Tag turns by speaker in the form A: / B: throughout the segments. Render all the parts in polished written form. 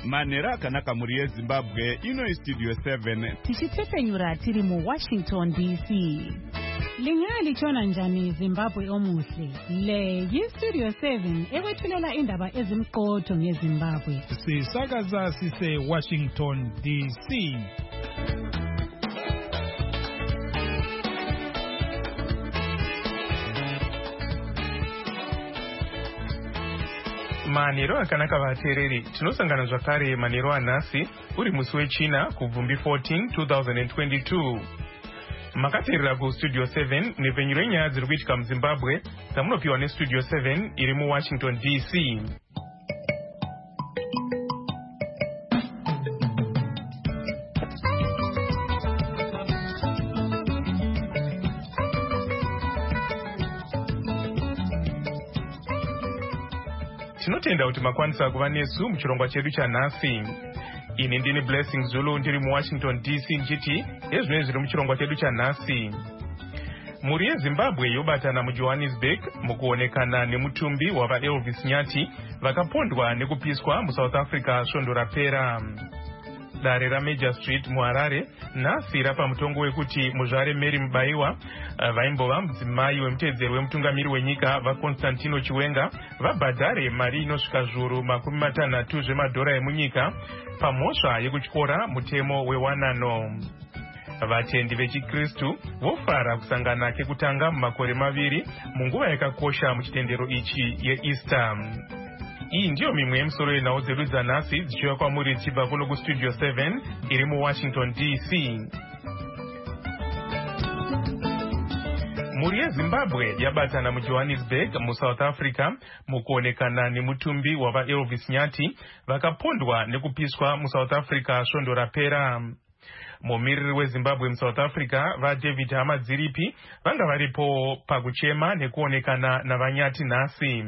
A: manhero akanaka muri yezimbabwe. Ino Studio 7
B: tichitepenyura tiri muWashington DC. Lingalitshona njani Zimbabwe omuhle? Le yiStudio 7 ekwethulela indaba ezimqotho ngeZimbabwe.
C: Sisakaza sise Washington DC.
D: Manhero akanaka vateereri, tinosangana zvakare manhero anhasi uri musi wechina kubvumbi 14 2022. Makateerera kuStudio 7 nepfenyuro yenyaya dziri kuitika muZimbabwe dzamunopiwa neStudio 7 iri muWashington DC. Tinotenda kuti makwanisa kuva nesu muchirongwa chedu chanhasi. Ini ndini Blessing Zulu ndiri muWashington DC nchiti ezvinoi zviri muchirongwa chedu chanhasi. Mhuri yeZimbabwe yobatana muJohannesburg mukuonekana nemutumbi wavaElvis Nyati vakapondwa nekupiswa muSouth Africa svondo rapera. Dare raMajor Street muHarare nhasi rapa mutongo wekuti muzvare Mary Mubaiwa vaimbova mudzimai wemutedzeri wemutungamiri wenyika vaConstantino Chiwenga vabhadhare mari inosvika zviuru makumi matanhatu zvemadhora emunyika pamhosva yekutyora mutemo wewanano. Vatendi vechikristu vofara kusangana kekutanga mumakore maviri munguva yakakosha muchitendero ichi yeEaster. Iyi ndiyo mimwe yemisoro yenhau dzedu dzanhasi dzichiuya kwamuri dzichibva kuno kuStudio 7 iri muWashington DC. Mhuri yeZimbabwe yabatana muJohannesburg muSouth Africa mukuonekana nemutumbi wavaElvis Nyati vakapondwa nekupiswa muSouth Africa svondo rapera. Mumiriri weZimbabwe muSouth Africa vaDavid Hamadziripi vanga varipo pakuchema nekuonekana navanyati nhasi.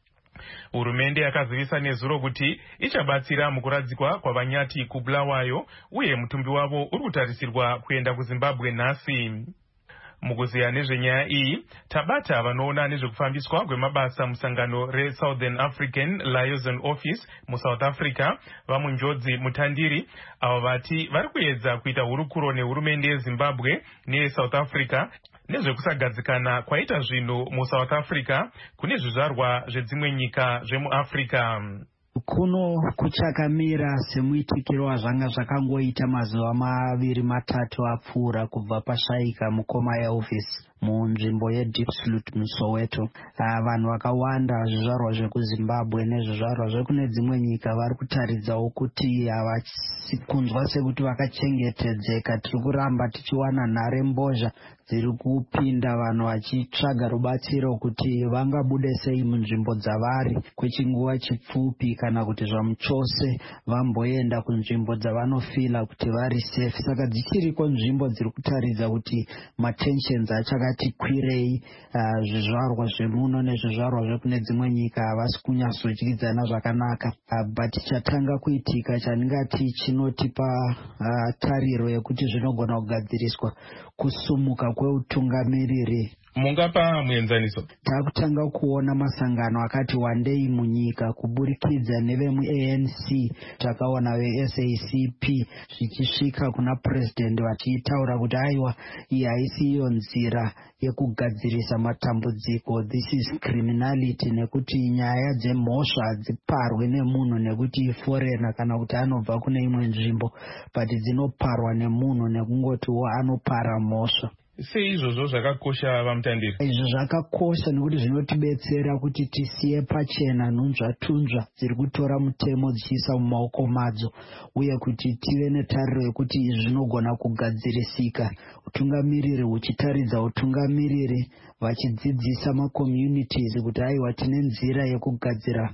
D: Hurumende yakazivisa nezuro kuti ichabatsira mukuradzikwa kwavanyati kuBulawayo uye mutumbi wavo uri kutarisirwa kuenda kuZimbabwe nhasi. Mukuziya nezvenyaya iyi, tabata vanoona nezvekufambiswa kwemabasa musangano reSouthern African Liaison Office muSouth Africa vamunjodzi mutandiri avo vati vari kuedza kuita hurukuro nehurumende yeZimbabwe neyeSouth Africa nezvekusagadzikana kwaita zvinhu muSouth Africa kune zvizvarwa zvedzimwe nyika zvemuAfrica.
E: Kuno kuchakamira semuitikiro wazvanga zvakangoita mazuva maviri matatu apfuura kubva pashaika mukoma yeofisi munzvimbo yeDiepsloot muSoweto. Vanhu vakawanda zvizvarwa zvekuZimbabwe nezvizvarwa zvekune dzimwe nyika vari kutaridzawo kuti havasikunzwa sekuti vakachengetedzeka. Tiri kuramba tichiwana nhare mbozha dziri kupinda vanhu vachitsvaga rubatsiro kuti vangabude sei munzvimbo dzavari kwechinguva chipfupi kana kuti zvamuchose vamboenda kunzvimbo dzavanofila kuti vari safe. Saka dzichiriko nzvimbo dziri kutaridza kuti matensions achakati kwirei. Zvizvarwa zvemuno nezvizvarwa zvekune dzimwe nyika havasi kunyatsochikidzana zvakanaka. But chatanga kuitika chandingati chinotipa tariro yekuti zvinogona kugadziriswa kusumuka kweutungamiriri.
D: Mungapa muenzaniso?
E: Takutanga kuona masangano akati wandei munyika kuburikidza nevemuANC, takaona veSACP zvichisvika kuna president vachitaura kuti aiwa iyi haisi iyo nzira yekugadzirisa matambudziko, this is criminality, nekuti nyaya dzemhosva hadziparwe nemunhu nekuti foreigner kana kuti anobva kune imwe nzvimbo, but dzinoparwa nemunhu nekungotiwo anopara mhosva.
D: Sei izvozvo zvakakosha vamutandiri?
E: Izvo zvakakosha nekuti zvinotibetsera kuti tisiye pachena nhunzvatunzva dziri kutora mutemo dzichiisa mumaoko madzo, uye kuti tive netariro yekuti izvi zvinogona kugadzirisika. Utungamiriri huchitaridza utungamiriri, vachidzidzisa macommunities kuti aiwa tine nzira yekugadzira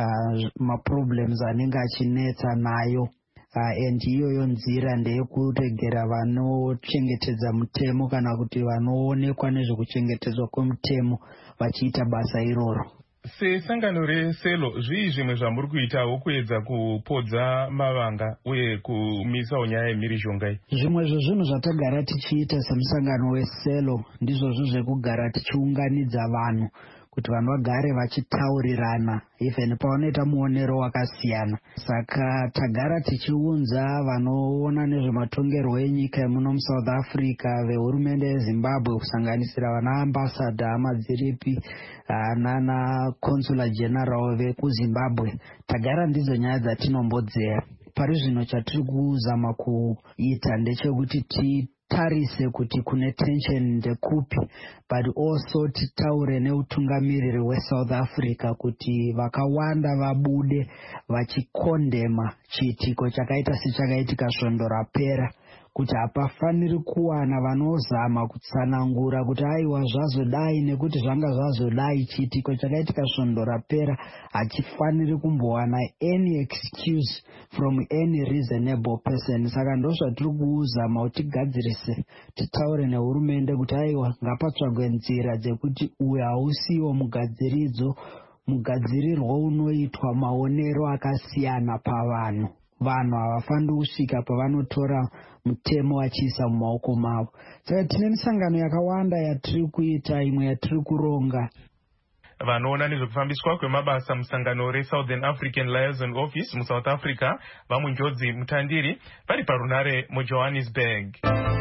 E: maproblems anenge achinetsa nayo. And iyoyo nzira ndeyekuregera vanochengetedza mutemo kana kuti vanoonekwa nezvekuchengetedzwa kwemutemo vachiita basa iroro.
D: Sesangano reSelo, zvii zvimwe zvamuri kuitawo kuedza kupodza mavanga uye kumisawo nyaya yemhirizhonga iyi?
E: Zvimwe zvezvinhu zvatagara tichiita semusangano weSelo ndizvozvo zvekugara tichiunganidza vanhu kuti vanhu vagare vachitaurirana even pavanoita muonero wakasiyana. Saka tagara tichiunza vanoona nezvematongerwo enyika emuno muSouth Africa vehurumende yeZimbabwe kusanganisira vana ambassador amadziripi nana consular general vekuZimbabwe. Tagara ndidzo nyaya dzatinombodzera. Pari zvino chatiri kuzama kuita ndechekuti titarise kuti kune tension ndekupi, but also titaure neutungamiriri weSouth Africa kuti vakawanda vabude vachikondema chiitiko chakaita sechakaitika svondo rapera, kuti hapafaniri kuwana vanozama kutsanangura kuti aiwa zvazodai nekuti zvanga zvazodai. Chiitiko chakaitika svondo rapera hachifaniri kumbowana any excuse from any reasonable person. Saka ndo zvatiri kuzama kuti tigadzirise, titaure nehurumende kuti aiwa ngapatsvagwe nzira dzekuti uyu hausiwo mugadzirirwo unoitwa maonero akasiyana pavanhu. Vanhu havafaniri kusvika pavanotora mutemo vachiisa mumaoko mavo. Saka tine misangano yakawanda yatiri kuita, imwe yatiri kuronga.
D: Vanoona nezvekufambiswa kwemabasa musangano reSouthern African Liaison Office muSouth Africa vamunjodzi mutandiri vari parunare muJohannesburg.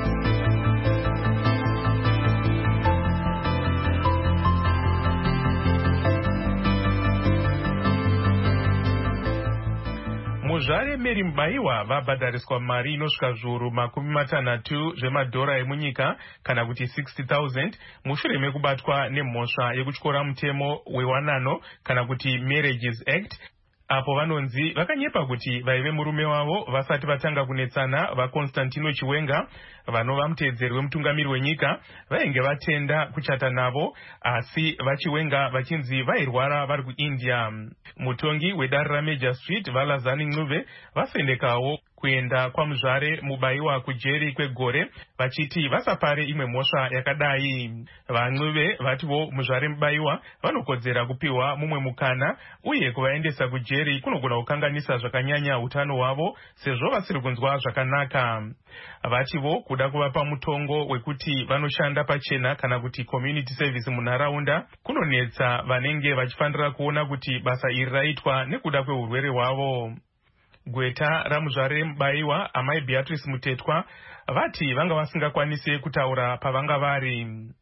D: Muzvare Mary Mbaiwa vabhadhariswa mari inosvika zviuru 60 zvemadhora emunyika kana kuti 60,000 mushure mekubatwa nemhosva yekutyora mutemo wewanano kana kuti Marriages Act, apo vanonzi vakanyepa kuti vaive murume wavo vasati vatanga kunetsana vaConstantino Chiwenga vanova muteedzeri wemutungamiri wenyika vainge vatenda kuchata navo, asi vaChiwenga vachinzi vairwara vari kuIndia. Mutongi wedare raMajor Street vaLazani Ncube vasendekawo kuenda kwamuzvare Mubaiwa kujeri kwegore vachiti vasapare imwe mhosva yakadai. VaNcube vatiwo muzvare Mubaiwa vanokodzera kupiwa mumwe mukana uye kuvaendesa kujeri kunogona kukanganisa zvakanyanya utano hwavo sezvo vasiri kunzwa zvakanaka. Vatiwo kuda kuvapa mutongo wekuti vanoshanda pachena kana kuti community service munharaunda kunonetsa vanenge vachifanira kuona kuti basa iri raitwa nekuda kweurwere hwavo. Gweta ramuzvare Mubaiwa amai Beatrice Mutetwa vati vanga vasingakwanisi kutaura pavanga vari.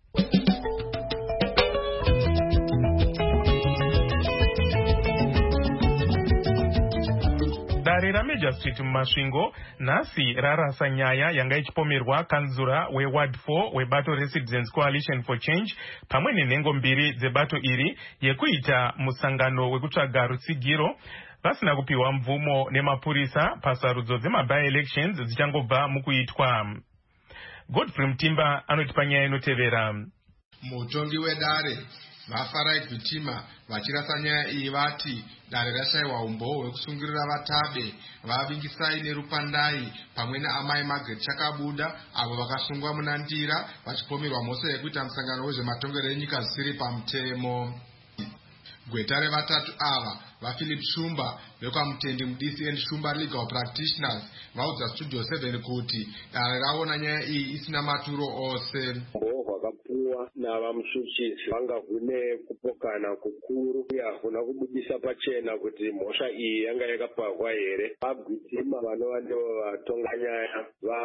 D: Dare raMajor Street mumasvingo nhasi rarasa nyaya yanga ichipomerwa kanzura weWard 4 webato reCitizens Coalition for Change pamwe nenhengo mbiri dzebato iri yekuita musangano wekutsvaga rutsigiro vasina kupiwa mvumo nemapurisa pasarudzo dzema-by-elections dzichangobva mukuitwa. Godfrey Mutimba anoti panyaya inotevera.
F: Mutongi wedare vaFarai Gwitima vachirasa nyaya iyi vati dare rashayiwa umboo hwekusungirira vatabe vavingisai nerupandai pamwe naamai Margaret Chakabuda avo vakasungwa muna Ndira vachipomerwa mhosva yekuita musangano wezvematongero enyika zvisiri pamutemo. Gweta revatatu ava vaPhilip Shumba vekwaMutendi muDCN Shumba Legal Practitioners vaudza Studio 7 kuti dare raona nyaya iyi isina maturo ose.
G: Hwakapuwa navamushuchisi vanga kune kupokana kukuru uye hakuna kubudisa pachena kuti mhosva iyi yanga yakapagwa here. VaGwitima vanova ndivo vatonga nyaya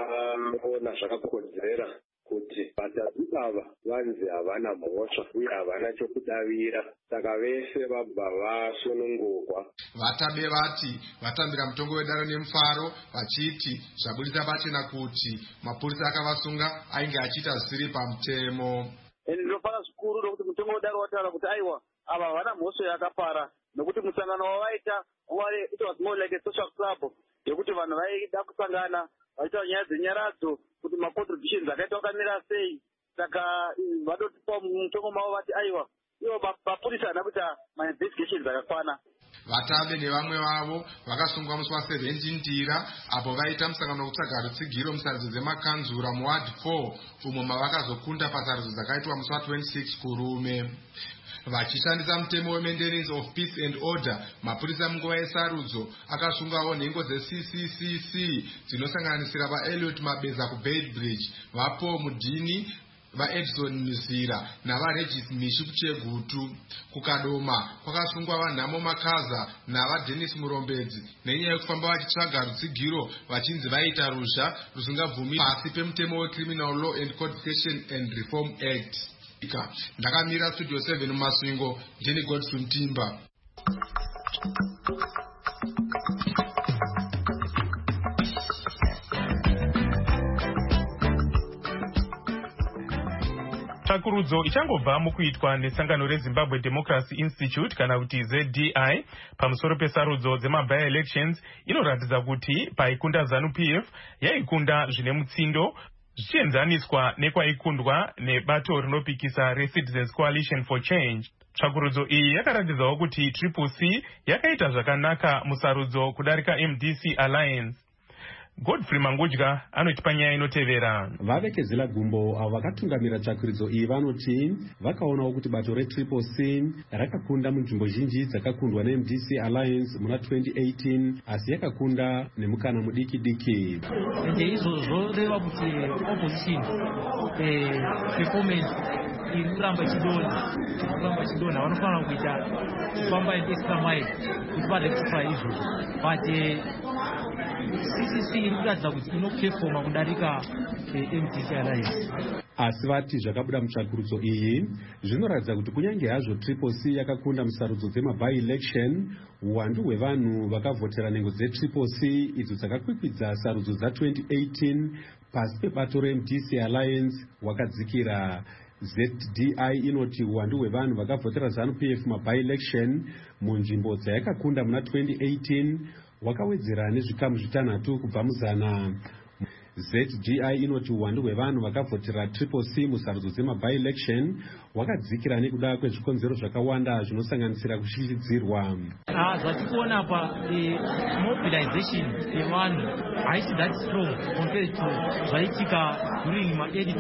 G: vaona zvakakodzera kuti vatatu ava vanzi havana mhosva uye havana chokudavira, saka vese vabva vasunungurwa.
F: Vatabe vati vatambira mutongo wedare nemufaro vachiti zvabudisa pachena kuti mapurisa akavasunga ainge achiita zvisiri pamutemo.
H: Ndinofara zvikuru nokuti mutongo wedare wataura kuti aiwa ava havana mhosva yakapara, nokuti musangano wavaita it was more like a social club yekuti vanhu vaida kusangana vaitaura nyaya dzenyaradzo kuti macontributions akaita wakamira sei. Saka vadotipa mutongo mavo vati aiwa ivo mapurisa hana kuita mainvestigations akakwana.
F: Vatabe nevamwe vavo vakasungwa musi wa17 Ndira apo vaita musangano wekutsvaga rutsigiro musarudzo dzemakanzura muWard 4 umo mavakazokunda pasarudzo dzakaitwa musi wa26 Kurume. Vachishandisa mutemo weMendelings of Peace and Order, mapurisa munguva yesarudzo akasungawo nhengo dzeCCCC dzinosanganisira vaEliot Mabeza kuBeitbridge, vaPaul Mudini, vaedison mizira navaregis mishi kuchegutu. Kukadoma kwakasungwa vanhamo makaza navadenis murombedzi nenyaya yekufamba vachitsvaga rutsigiro vachinzi vaita ruzha rusingabvumi pasi pemutemo wecriminal law and codification and reform act. Ndakamira studio 7 mumasvingo, ndini Godfrey Mtimba.
D: Tsvakurudzo ichangobva mukuitwa nesangano reZimbabwe Democracy Institute kana kuti ZDI pamusoro pesarudzo dzema-by-elections inoratidza kuti paikunda ZANU-PF yaikunda zvine mutsindo zvichienzaniswa nekwaikundwa nebato rinopikisa reCitizens Coalition for Change. Tsvakurudzo iyi yakaratidzawo kuti Triple C yakaita zvakanaka musarudzo kudarika MDC Alliance. Godfrey Mangudya anotipa nyaya inotevera.
I: Vavekezela gumbo avo vakatungamira tsvakurudzo iyi vanoti vakaonawo kuti bato reTriple C rakakunda munzvimbo zhinji dzakakundwa neMDC Alliance muna 2018 asi yakakunda nemukana mudiki diki.
J: Izvozvo reva kuti opposition performance ikuramba chidonha vanofanira kuita kufamba extra mile kuti varectify izvozvo, but CCC inoratidza kuti inopefoma kudarika MDC Alliance.
I: Asi vati zvakabuda mutsvakurudzo iyi zvinoratidza kuti kunyange hazvo Triple C yakakunda musarudzo dzema-by-election, uwandu hwevanhu vakavhotera nhengo dzeTriple C idzo dzakakwikwidza sarudzo dza2018 pasi pebato reMDC Alliance wakadzikira. ZDI inoti uwandu hwevanhu vakavhotera ZANU-PF muma-by-election munzvimbo dzayakakunda muna 2018 wakawedzera nezvikamu 6 kubva muzana. ZDI inoti uwandu hwevanhu vakavhotera Triple C musarudzo dzema-by-election wakadzikira nekuda kwezvikonzero zvakawanda zvinosanganisira kushishiridzirwa.
J: Zvatikuona pa mobilization yevanhu haisi that strong compared to zvaitika during ma-early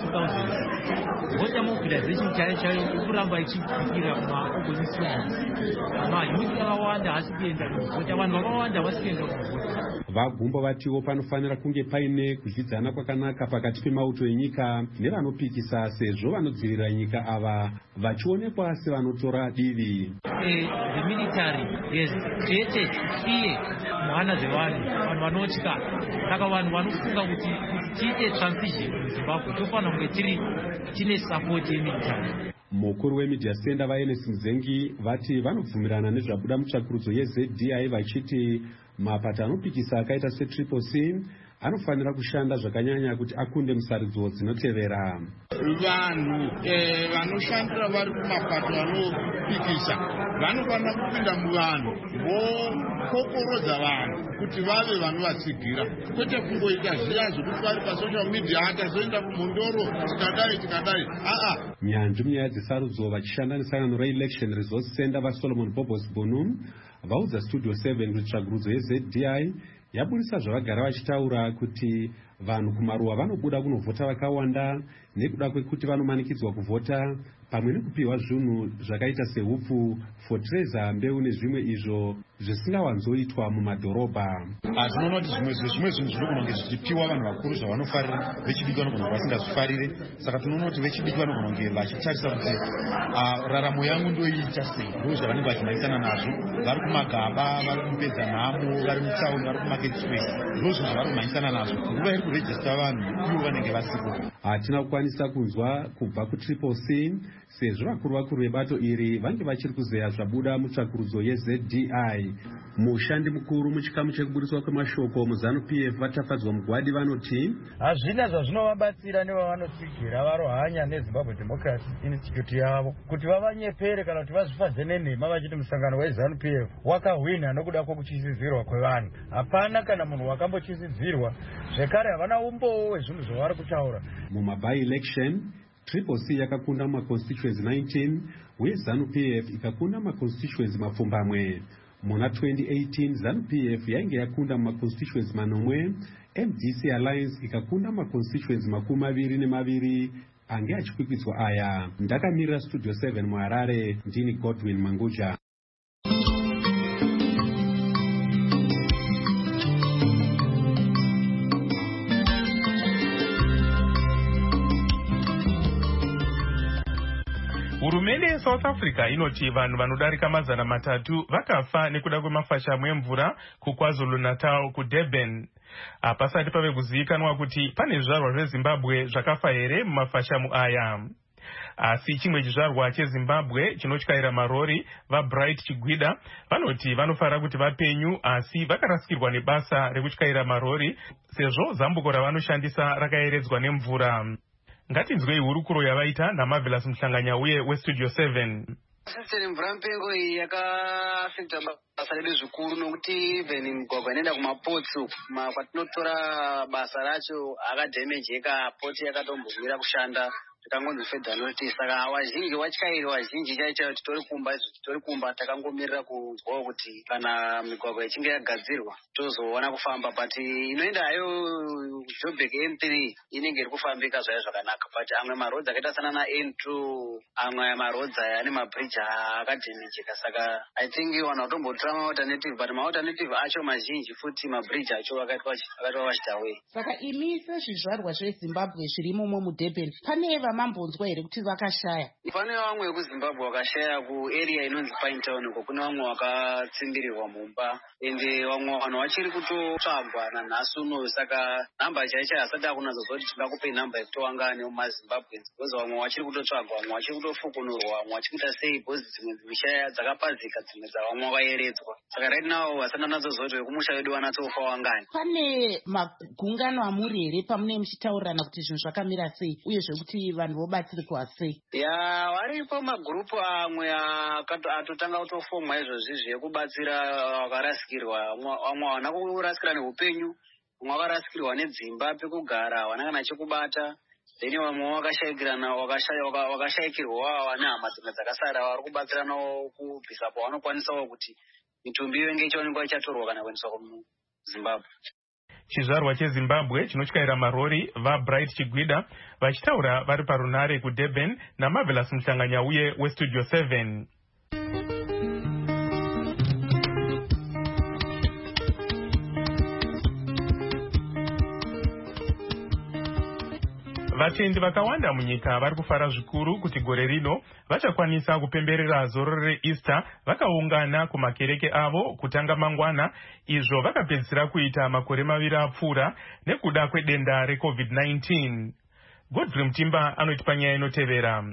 J: 2000s. Voter mobilization chaiyo ikuramba ichidzikira kuma-opposition. Mayuthi akawanda hasi kuenda kuvhota, vanhu vakawanda hasi kuenda kuvhota.
I: Vagumbo vatiwo panofanira kunge paine kudyidzana kwakanaka pakati pemauto enyika nevanopikisa, sezvo vanodzivirira nyika ava vachionekwa sevanotora divi.
J: The military has created fear muhana dzevanhu, vanhu vanotya. Saka vanhu vanofunga kuti tiite transition muZimbabwe tofanira kunge tine support yemilitary.
I: Mukuru wemedia center vaENS Muzengi vati vanobvumirana nezvabuda mutsvakurudzo yeZDI vachiti mapato anopikisa akaita seTriple C anofanira kushanda zvakanyanya kuti akunde musarudzo dzinotevera.
K: Vanhu vanoshandira vari kumapato anopikisa vanofanira kupinda muvanhu vokokorodza vanhu kuti vave vanovatsigira, kwete kungoita zviya zvokuti vari pasocial media akazoenda kumhondoro tikadai.
I: Nyanzvi munyaya dzesarudzo vachishanda nesangano reElection Resource Center vaSolomon Bobos Bunu vaudza Studio 7 kuti tsvakurudzo yeZDI yabudisa zvavagara vachitaura kuti vanhu kumaruwa vanobuda kunovhota vakawanda nekuda kwekuti vanomanikidzwa kuvhota pamwe nekupiwa zvinhu zvakaita sehupfu, fotreza, mbeu nezvimwe izvo zvisingawanzoitwa mumadhorobha.
L: Tinoona kuti zvimwe zvinhu zvinogona kunge zvichipiwa vanhu vakuru zvavanofarira, vechidiki vanogona kunge vasingazvifarire. Saka tinoona kuti vechidiki vanogona kunge vachitarisa kuti raramo yangu ndoiita sei, ndo zvavanenge vachimhanyisana nazvo. Vari kumagaba, vari kumupedza nhamo, vari mutsauni, vari kumarket square, ndo zvinhu zvavari kumhanyisana nazvo. Nguva iri kurejista vanhu ivo vanenge vasipo.
I: Hatina kukwanisa kunzwa kubva kuTriple C sezvo vakuru vebato iri vange vachiri kuzeya zvabuda mutsvakurudzo yeZDI. Mushandi mukuru muchikamu chekubudiswa kwemashoko muZANU-PF vatafadzwa mugwadi vanoti
M: hazvina zvazvinovabatsira nevavanotsigira varohanya neZimbabwe Democracy Institute yavo kuti vavanyepere kana kuti vazvifadze nenhema vachiti musangano weZANU-PF wakahwina nokuda kwokuchisidzirwa kwevanhu. Hapana kana munhu wakambochisidzirwa, zvekare havana umbowo wezvinhu zvavari kutaura.
I: Muma-by-election Triple C yakakunda mumaconstituency 19 uye ZANU-PF ikakunda mumaconstituency mapfumbamwe. Muna 2018 ZANU-PF yainge yakunda mumaconstituency 9, MDC Alliance ikakunda mumaconstituency 22 ange achikwikwidzwa aya. Ndakamirira Studio 7 muHarare, ndini Godwin Mangudya.
D: Hurumende yeSouth Africa inoti vanhu vanodarika 300 vakafa nekuda kwemafashamu emvura kuKwaZulu-Natal kuDurban. Pasati pave kuzivikanwa kuti pane zvizvarwa zveZimbabwe zvakafa here mumafashamu aya. Asi chimwe chizvarwa cheZimbabwe chinotyaira marori vaBright Chigwida vanoti vanofara kuti vapenyu asi vakarasikirwa nebasa rekutyaira marori sezvo zambuko ravanoshandisa rakaeredzwa nemvura. Ngatinzwei hurukuro yavaita naMarvelous Mhlanganyauye weStudio 7.
N: Sisitemu mvura mupengo iyi yakaafekta basa redu zvikuru nokuti even migwagwa inoenda kumapotsi kwatinotora basa racho akadhemejeka, poti yakatombogwira kushanda tikangonzi fedha notice. Saka wazhinji watyairi wazhinji chaicho titori kumba takangomirira kunzwawo kuti kana migwagwa ichinge yagadzirwa tozoona kufamba, but inoenda hayo Joburg M3 inenge iri kufambika zvaya zvakanaka, but amwe marodzi akaita sana naN2 amwe marodzi aya ane mabridge akadhemejeka. Saka I think vanhu vatombotora ma-alternative, but ma-alternative acho mazhinji futi mabridge acho akaitwa washitaway.
O: Saka imi sezvizvarwa zveZimbabwe zvirimomo muDurban pane vamambonzwa here kuti vakashaya?
N: Pane vamwe vekuZimbabwe vakashaya kuarea inonzi Pinetown uko, kune vamwe vakatsimbirirwa mumba, ende vamwe vanhu vachiri kutotsvagwa nanhasi uno. Saka nhamba chaicho hasati akunazozwa kuti tingakupe nhamba yekutowangane mumaZimbabweans, because vamwe vachiri kutotsvagwa, vamwe vachiri kutofukunurwa, vamwe vachiri kuita sei, because dzimwe misha dzakapadzika, dzimwe dzavamwe vakayeredzwa. Saka right now hasati anazozwa kuti vekumusha vedu vanatsofa wangane.
O: Pane magungano amuri here pamune muchitaurirana kuti zvinhu zvakamira sei uyezve kuti vanhu vobatsirwa sei?
N: Ya, varipo magurupu amwe atotanga kutofomwa izvozvi zvekubatsira vakarasikirwa. Vamwe havana kurasikira neupenyu, vamwe vakarasikirwa nedzimba pekugara, havana kana chekubata. Then vamwe vakashayikirwa vane hama dzimwe dzakasara vari kubatsiranawo kubvisa pavanokwanisawo kuti mitumbi ive ichiwanikwa ichatorwa kana kuendeswa kuZimbabwe.
D: Chizvarwa cheZimbabwe chinotyaira marori vaBright Chigwida vachitaura vari parunare kuDurban naMarvelous Mhlanganyauye weStudio 7. Vatendi vakawanda munyika vari kufara zvikuru kuti gore rino vachakwanisa kupemberera zororo reEaster vakaungana kumakereke avo kutanga mangwana, izvo vakapedzisira kuita makore 2 apfuura nekuda kwedenda reCovid-19. Godfrey Mutimba anoti panyaya inotevera.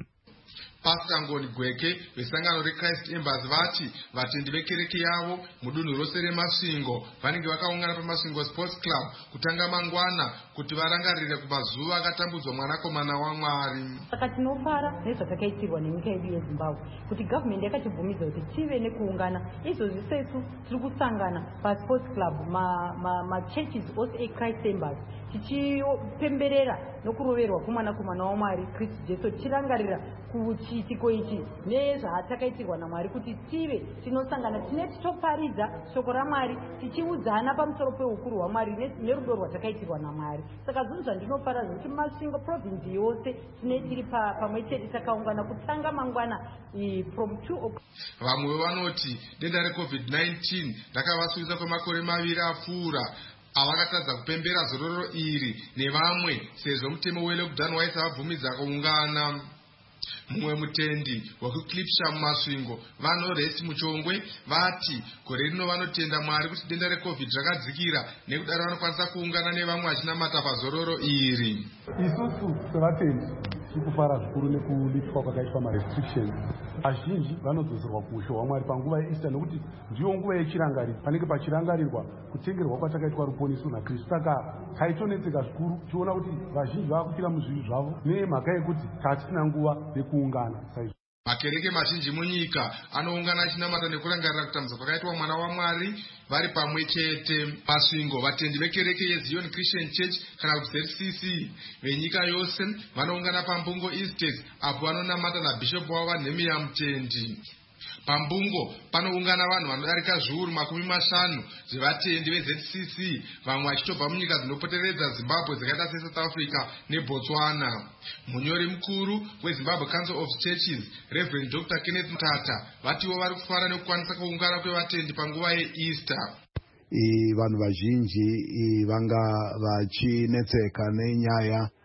F: Pastor Ngoni Gweke vesangano reChrist Embassy vati vatendi vekereke yavo mudunhu rose remasvingo vanenge vakaungana pamasvingo Sports Club kutanga mangwana kuti varangarire kumazuva akatambudzwa mwanakomana waMwari.
P: Saka tinofara nezvakaitirwa nenyika yedu yeZimbabwe kuti government yakatibvumidza kuti tive nekuungana. Izvozvi sesu tiri kusangana paSports Club machurches ose eChrist Embassy tichipemberera nokuroverwa kwomwanakomana waMwari Kristu Jesu, tichirangarira kuchiitiko ichi nezvatakaitirwa naMwari kuti tive tinosangana titoparidza shoko raMwari tichiudzana pamusoro peukuru hwaMwari nerudo rwatakaitirwa naMwari. Saka zvinhu zvandinofara zvokuti masvingo province yose tiri pamwe chete takaungana kutanga mangwana from 2 o'clock.
F: Vamwe vanoti denda reCovid-19 rakavasuvisa kwemakore 2 apfuura avakatadza kupembera zororo iri nevamwe sezvo mutemo welockdown waisavabvumidza kuungana. Mumwe mutendi wekuClipshire mumasvingo vaNoresi Muchongwe vati gore rino vanotenda Mwari kuti denda reCovid rakadzikira nekudaro vanokwanisa kuungana nevamwe vachinamata pazororo iri.
Q: Isusu sevatendi tiri kufara zvikuru nekulipwa kwakaitwa marestrictions. Azhinji vanodzoserwa kuushe hwaMwari panguva yeEaster nekuti ndiyo nguva yechirangariro, panenge pachirangarirwa kutengerwa kwatakaitwa ruponeso naKristu. Saka taitonetseka zvikuru tichiona kuti vazhinji vakufira muzvivi zvavo nemhaka yekuti hatisina nguva yekuungana.
F: Makereke mazhinji munyika anoungana achinamata nekurangarira kutambudzwa kwakaitwa mwana waMwari vari pamwe chete. Masvingo vatendi vekereke yeZion Christian Church kana kuti ZCC venyika yose vanoungana paMbungo Estate apo vanonamata nabhishopu wavo Nehemiah Mutendi. Pambungo panoungana vanhu vanodarika zviuru 50 zvevatendi veZCC, vamwe vachitobva munyika dzinopoteredza Zimbabwe dzakaita seSouth Africa neBotswana. Munyori mukuru weZimbabwe Council of Churches Reverend Dr. Kenneth Mtata vatiwo vari kufara nekukwanisa kuungana kwevatendi panguva yeEaster.
R: Vanhu vazhinji vanga vachinetseka nenyaya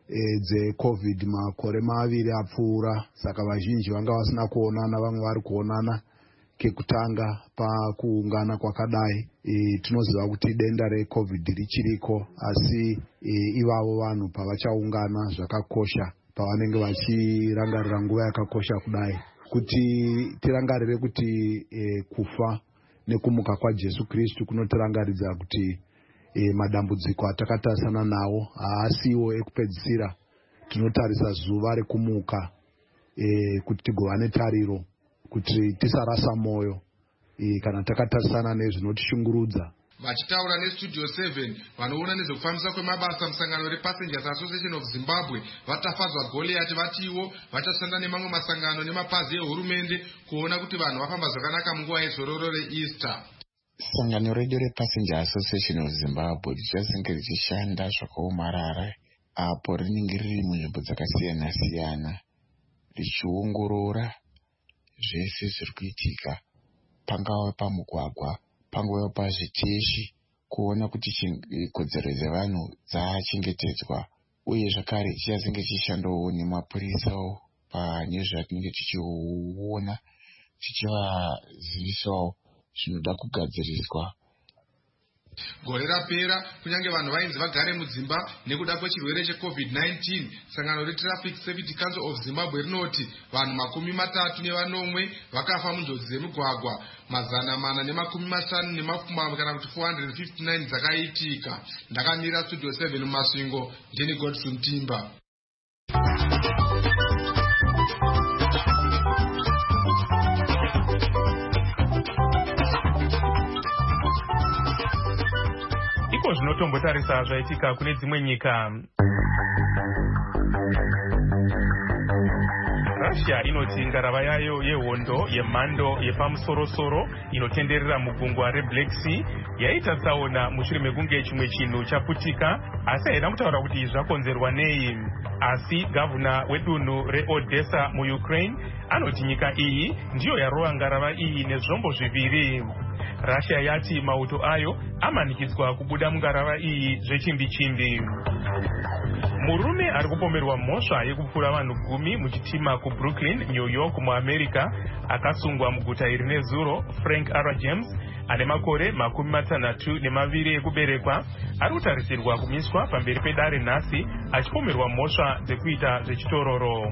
R: dzecovid makore 2 apfuura, saka vazhinji vanga vasina kuonana, vamwe vari kuonana kekutanga pakuungana kwakadai. Tinoziva kuti denda recovid richiriko, asi ivavo vanhu pavachaungana zvakakosha pavanenge vachirangarira nguva yakakosha kudai, kuti tirangarire kuti kufa nekumuka kwaJesu Kristu kunotirangaridza kuti madambudziko atakatarisana nawo haasiwo ekupedzisira. Tinotarisa zuva rekumuka kuti tigova netariro, kuti tisarasa moyo kana takatarisana nezvinotishungurudza.
F: Vachitaura nestudio 7 vanoona nezvekufambisa kwemabasa musangano rePassengers Association of Zimbabwe vatafadzwa Goliath vatiwo vachashanda nemamwe masangano nemapazi ehurumende kuona kuti vanhu vafamba zvakanaka munguva yezororo reEaster.
S: Sangano redu rePassenger Association of Zimbabwe richazenge richishanda zvakaomarara apo rinenge riri munzvimbo dzakasiyana siyana richiongorora zvese zviri kuitika, pangava pamugwagwa, pangava pazviteshi, kuona kuti kodzero dzevanhu dzachengetedzwa, uye zvakare chichazenge chishandawo nemapurisawo pane zvatinenge tichiona, tichivazivisawo zvinoda kugadziriswa.
F: Gore rapera kunyange vanhu vainzi vagare mudzimba nekuda kwechirwere cheCovid-19, sangano reTraffic Safety Council of Zimbabwe rinoti vanhu 34 vakafa munjodzi dzemigwagwa, 450 kana kuti 459 dzakaitika. Ndakamira studio 7 mumasvingo, ndini Godson Timba.
D: Iko zvinotombotarisa zvaitika kune dzimwe nyika. Russia inoti ngarava yayo yehondo yemhando yepamusoro-soro inotenderera mugungwa reBlack Sea yaita tsaona mushure mekunge chimwe chinhu chaputika, asi haina kutaura kuti zvakonzerwa nei. Asi gavana wedunhu reOdessa muUkraine anoti nyika iyi ndiyo yarova ngarava iyi nezvombo zviviri. Russia yati mauto ayo amanikidzwa kubuda mungarava iyi zvechimbi-chimbi. Murume ari kupomerwa mhosva yekupfura vanhu 10 muchitima kuBrooklyn, New York muAmerica akasungwa muguta iri nezuro. Frank R. James ane makore 62 ekuberekwa ari kutarisirwa kumiswa pamberi pedare nhasi achipomerwa mhosva dzekuita zvechitororo.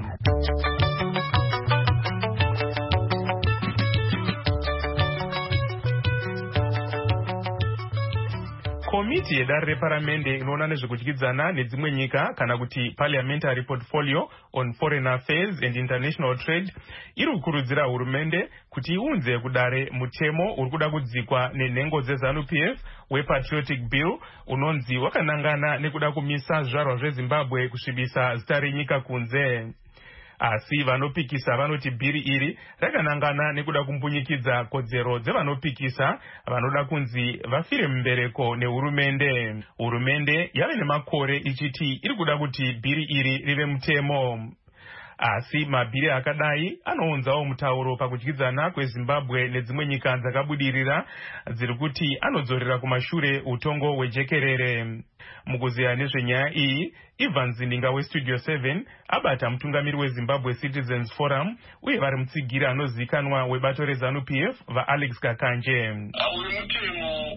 D: Komiti yedare reparamende inoona nezvekudyidzana nedzimwe nyika kana kuti Parliamentary Portfolio on Foreign Affairs and International Trade iri kukurudzira hurumende kuti iunze kudare mutemo uri kuda kudzikwa nenhengo dzeZANU-PF wePatriotic Bill unonzi wakanangana nekuda kumisa zvizvarwa zveZimbabwe kusvibisa zita renyika kunze. Asi vanopikisa vanoti bhiri iri rakanangana nekuda kumbunyikidza kodzero dzevanopikisa vanoda kunzi vafire mumbereko nehurumende. Hurumende yave nemakore ichiti iri kuda kuti bhiri iri rive mutemo. Asi mabhiri akadai anounzawo mutauro pakudyidzana kweZimbabwe nedzimwe nyika dzakabudirira dziri kuti anodzorera kumashure utongo hwejekerere. Mukuziya nezvenyaya iyi, Ivan Zindinga weStudio 7 abata mutungamiri weZimbabwe Citizens Forum uye vari mutsigira anozivikanwa webato reZANU-PF vaAlex Kakanje.
T: Uyu mutemo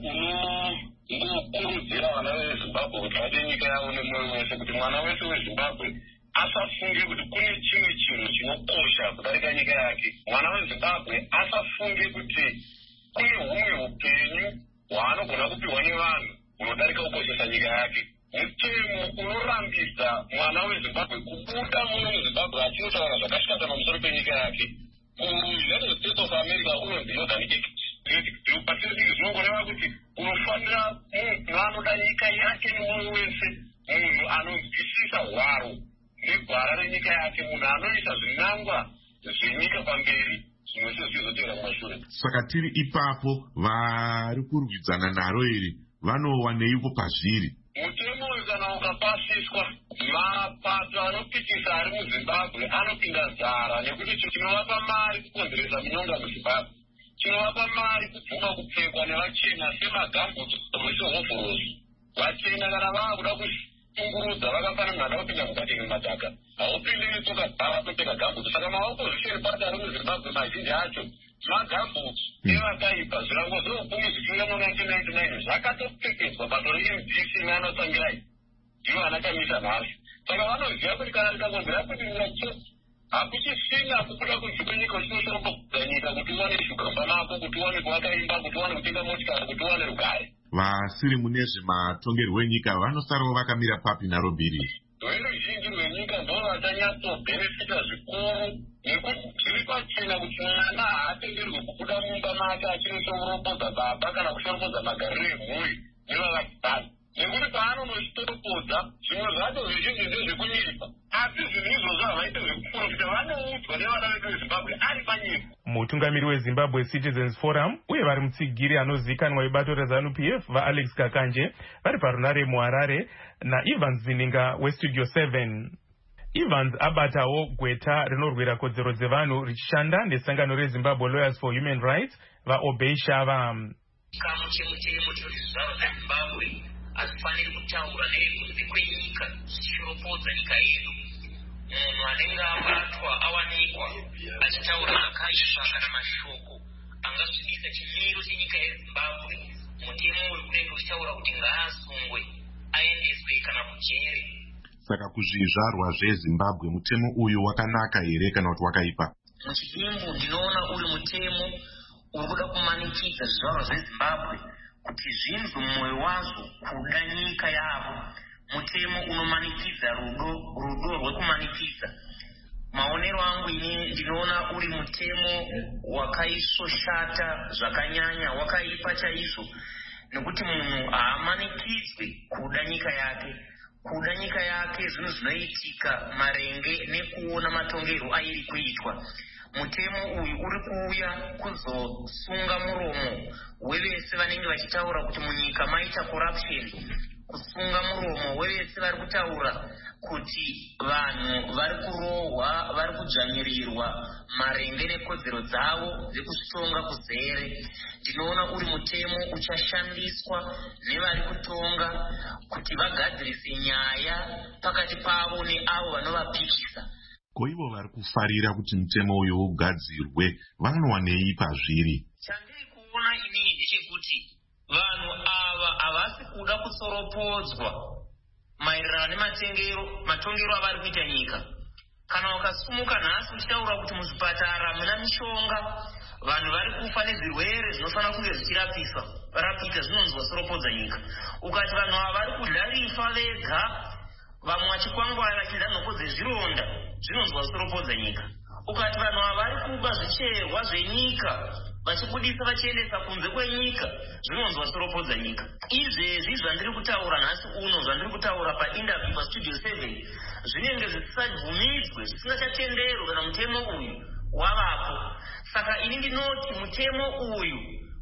T: unongokurudzira vana veZimbabwe kuti vade nyika yavo nemwoyo wese, kuti mwana wese weZimbabwe asafunge kuti kune chimwe chinhu chinokosha kudarika nyika yake. Mwana weZimbabwe asafunge kuti kune humwe upenyu hwaanogona kupiwa nevanhu unodarika kukoshesa nyika yake. Mutemo unorambidza mwana weZimbabwe kubuda muno muZimbabwe achinotaura zvakashata pamusoro penyika yake. United States of America unonzi Northern Pacific zvinongoreva kuti unofanira munhu anoda nyika yake nemwoyo wese, munhu anonzwisisa hwaro negwara renyika yake, munhu anoisa zvinangwa zvenyika pamberi, zvimwe sezvizotevera kumashure.
U: Saka tiri ipapo vari kurwidzana naro iri vanowa neiko pazviri?
T: Mutemo uyu kana ukapasiswa, mapato anopikisa ari muZimbabwe anopinda zara, nekuti chinovapa mari kukonzeresa minyonga muZimbabwe, chinovapa mari kubvuma kupfekwa nevachena semagambutso sehovhorosi. Vachena kana vava kuda kungurudza vakafana mwana kupinda mukati memadhaka haupindi netsoka dzava kupfeka gambutsi saka maopozisheni pati ari muzimbabwe mazhinji acho magambutsi evakaipa zvirango zveupfumi zvichiuya mu1999 zvakatopfekedzwa bato remdc neanotangirai ndivo anakamisa nhasi saka vanoziva kuti kana rikagombera kudirira che hakuchisina kubuda kunze kwenyika uchinoshorobodza nyika kuti uwane shuga pamako kuti uwane kuvaka imba kuti uwane kutenga motikari kuti uwane rugare
U: vasiri mune zvematongerwo enyika vanosarawo vakamira papi naro bhiri
T: rweruzhinji rwenyika ndo vachanyatsobhenefita zvikuru nekuti zviri pachena kuti mwana haatenderwe kubuda mumba make achinoshorobodza baba kana kushoropodza magariro emhuri nevavakadzi nekuti paanonoshitoropodza zvimwe zvacho zvizhinji ndezvekunyepa asi zvinhu izvozvo havaite zvekuprofita vanoudzwa nevana vedu vezimbabwe ari panyika.
D: Mutungamiri weZimbabwe Citizens Forum uye vari mutsigiri anozivikanwa ibato reZANU-PF vaAlex Kakanje vari parunare muHarare naEvans Zininga weStudio 7. Evans abatawo gweta rinorwira kodzero dzevanhu richishanda nesangano reZimbabwe Lawyers for Human Rights vaObey Shava.
A: Chikamu chemutemo chinoti zvizvarwa zveZimbabwe hazifaniri kutaura nekunze kwenyika zvichishoropodza nyika yedu. Munhu anenge abatwa awanikwa achitaura zvakaipa kana mashoko angasvibisa chimiro chenyika yeZimbabwe, mutemo uyu unenge uchitaura kuti ngaasungwe aendeswe kana kujere.
U: Saka kuzvizvarwa zveZimbabwe mutemo uyu wakanaka here kana kuti wakaipa?
A: Muchidimbu ndinoona uri mutemo uri kuda kumanikidza zvizvarwa zveZimbabwe kuti zvinzwe mumwoyo wazvo kuda nyika yavo. Mutemo unomanikidza rudo rwekumanikidza. Maonero angu ini ndinoona uri mutemo wakaisoshata zvakanyanya, wakaipa chaizvo, nekuti munhu haamanikidzwe kuda nyika yake. Kuda nyika yake zvinhu zvinoitika marenge nekuona matongerwo airi kuitwa. Mutemo uyu uri kuuya kuzosunga muromo wevese vanenge vachitaura kuti munyika maita corruption, kusunga muromo wevese vari kutaura kuti vanhu vari kurohwa, vari kudzvanyirirwa marenge nekodzero dzavo dzekuzvitonga kuzere. Ndinoona uri mutemo uchashandiswa nevari kutonga kuti vagadzirise nyaya pakati pavo neavo vanovapikisa.
U: Ko ivo vari kufarira kuti mutemo uyu ugadzirwe vanowanei pazviri?
A: Chandiri kuona inini ndechekuti vanhu ava havasi kuda kutsoropodzwa maererano nematongero avari kuita nyika. Kana wakasumuka nhasi uchitaura kuti muzvipatara muna mishonga, vanhu vari kufa nezvirwere zvinofanira kunge zvichirapika, zvinonzi wasoropodza nyika. Ukati vanhu ava vari kudya rifa vega, vamwe vachikwangwara vachidya nhoko dzezvironda, zvinonzi wasoropodza nyika. Ukati vanhu ava vari kuba zvicherwa zvenyika vachibudisa vachiendesa kunze kwenyika, zvinonzi wasoropodza nyika. Izvezvi zvandiri kutaura nhasi uno, zvandiri kutaura painterview paStudio 7, zvinenge zvisabvumidzwe, zvisingachatenderwi kana mutemo uyu wavapo. Saka ini ndinoti mutemo uyu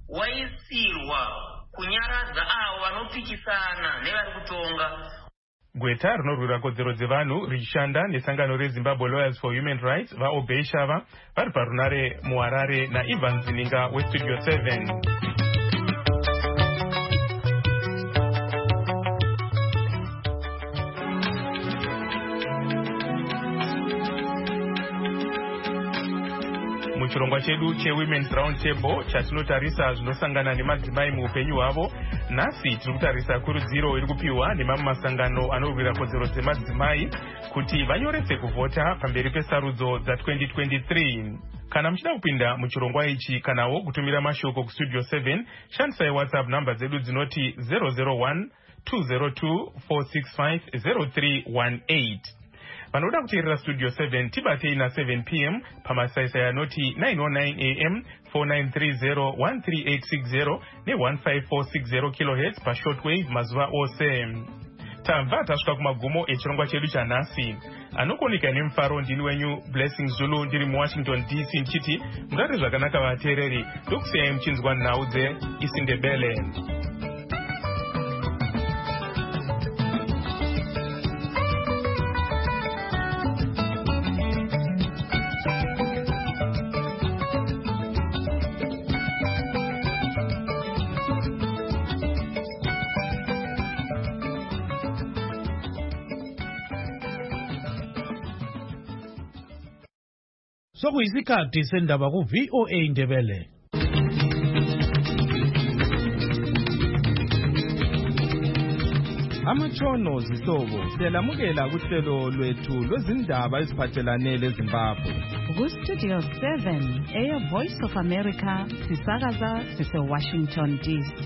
A: waisirwa kunyaradza avo vanopikisana nevari kutonga.
D: Gweta rinorwira kodzero dzevanhu richishanda nesangano reZimbabwe Lawyers for Human Rights vaObey Shava vari parunare muHarare naEvans Zininga weStudio 7. Muchirongwa chedu cheWomen's Round Table chatinotarisa zvinosangana nemadzimai muupenyu hwavo, nhasi tiri kutarisa kurudziro iri kupiwa nemamwe masangano anorwira kodzero dzemadzimai kuti vanyorese kuvhota pamberi pesarudzo dza2023. Kana muchida kupinda muchirongwa ichi kanawo kutumira mashoko kuStudio 7, shandisai WhatsApp namba dzedu dzinoti 001 202 465 0318. Vanoda kuteerera Studio 7 tibatei na7 p.m. pamasaisai anoti 909 am 4930 13860 ne15460 kHz pashortwave mazuva ose. Tabva tasvika kumagumo echirongwa chedu chanhasi. Anokuoneka nemufaro ndini wenyu Blessing Zulu ndiri muWashington DC ndichiti murare zvakanaka vateereri, ndokusiyai muchinzwa nhau dzeIsindebele.
C: Sokuyisikhathi sendaba ku VOA Indebele. Amatshono zihlobo siyalamukela kuhlelo lwethu lwezindaba eziphathelane leZimbabwe.
B: Ku-Studio 7 Air Voice of America sisakaza sise-Washington DC.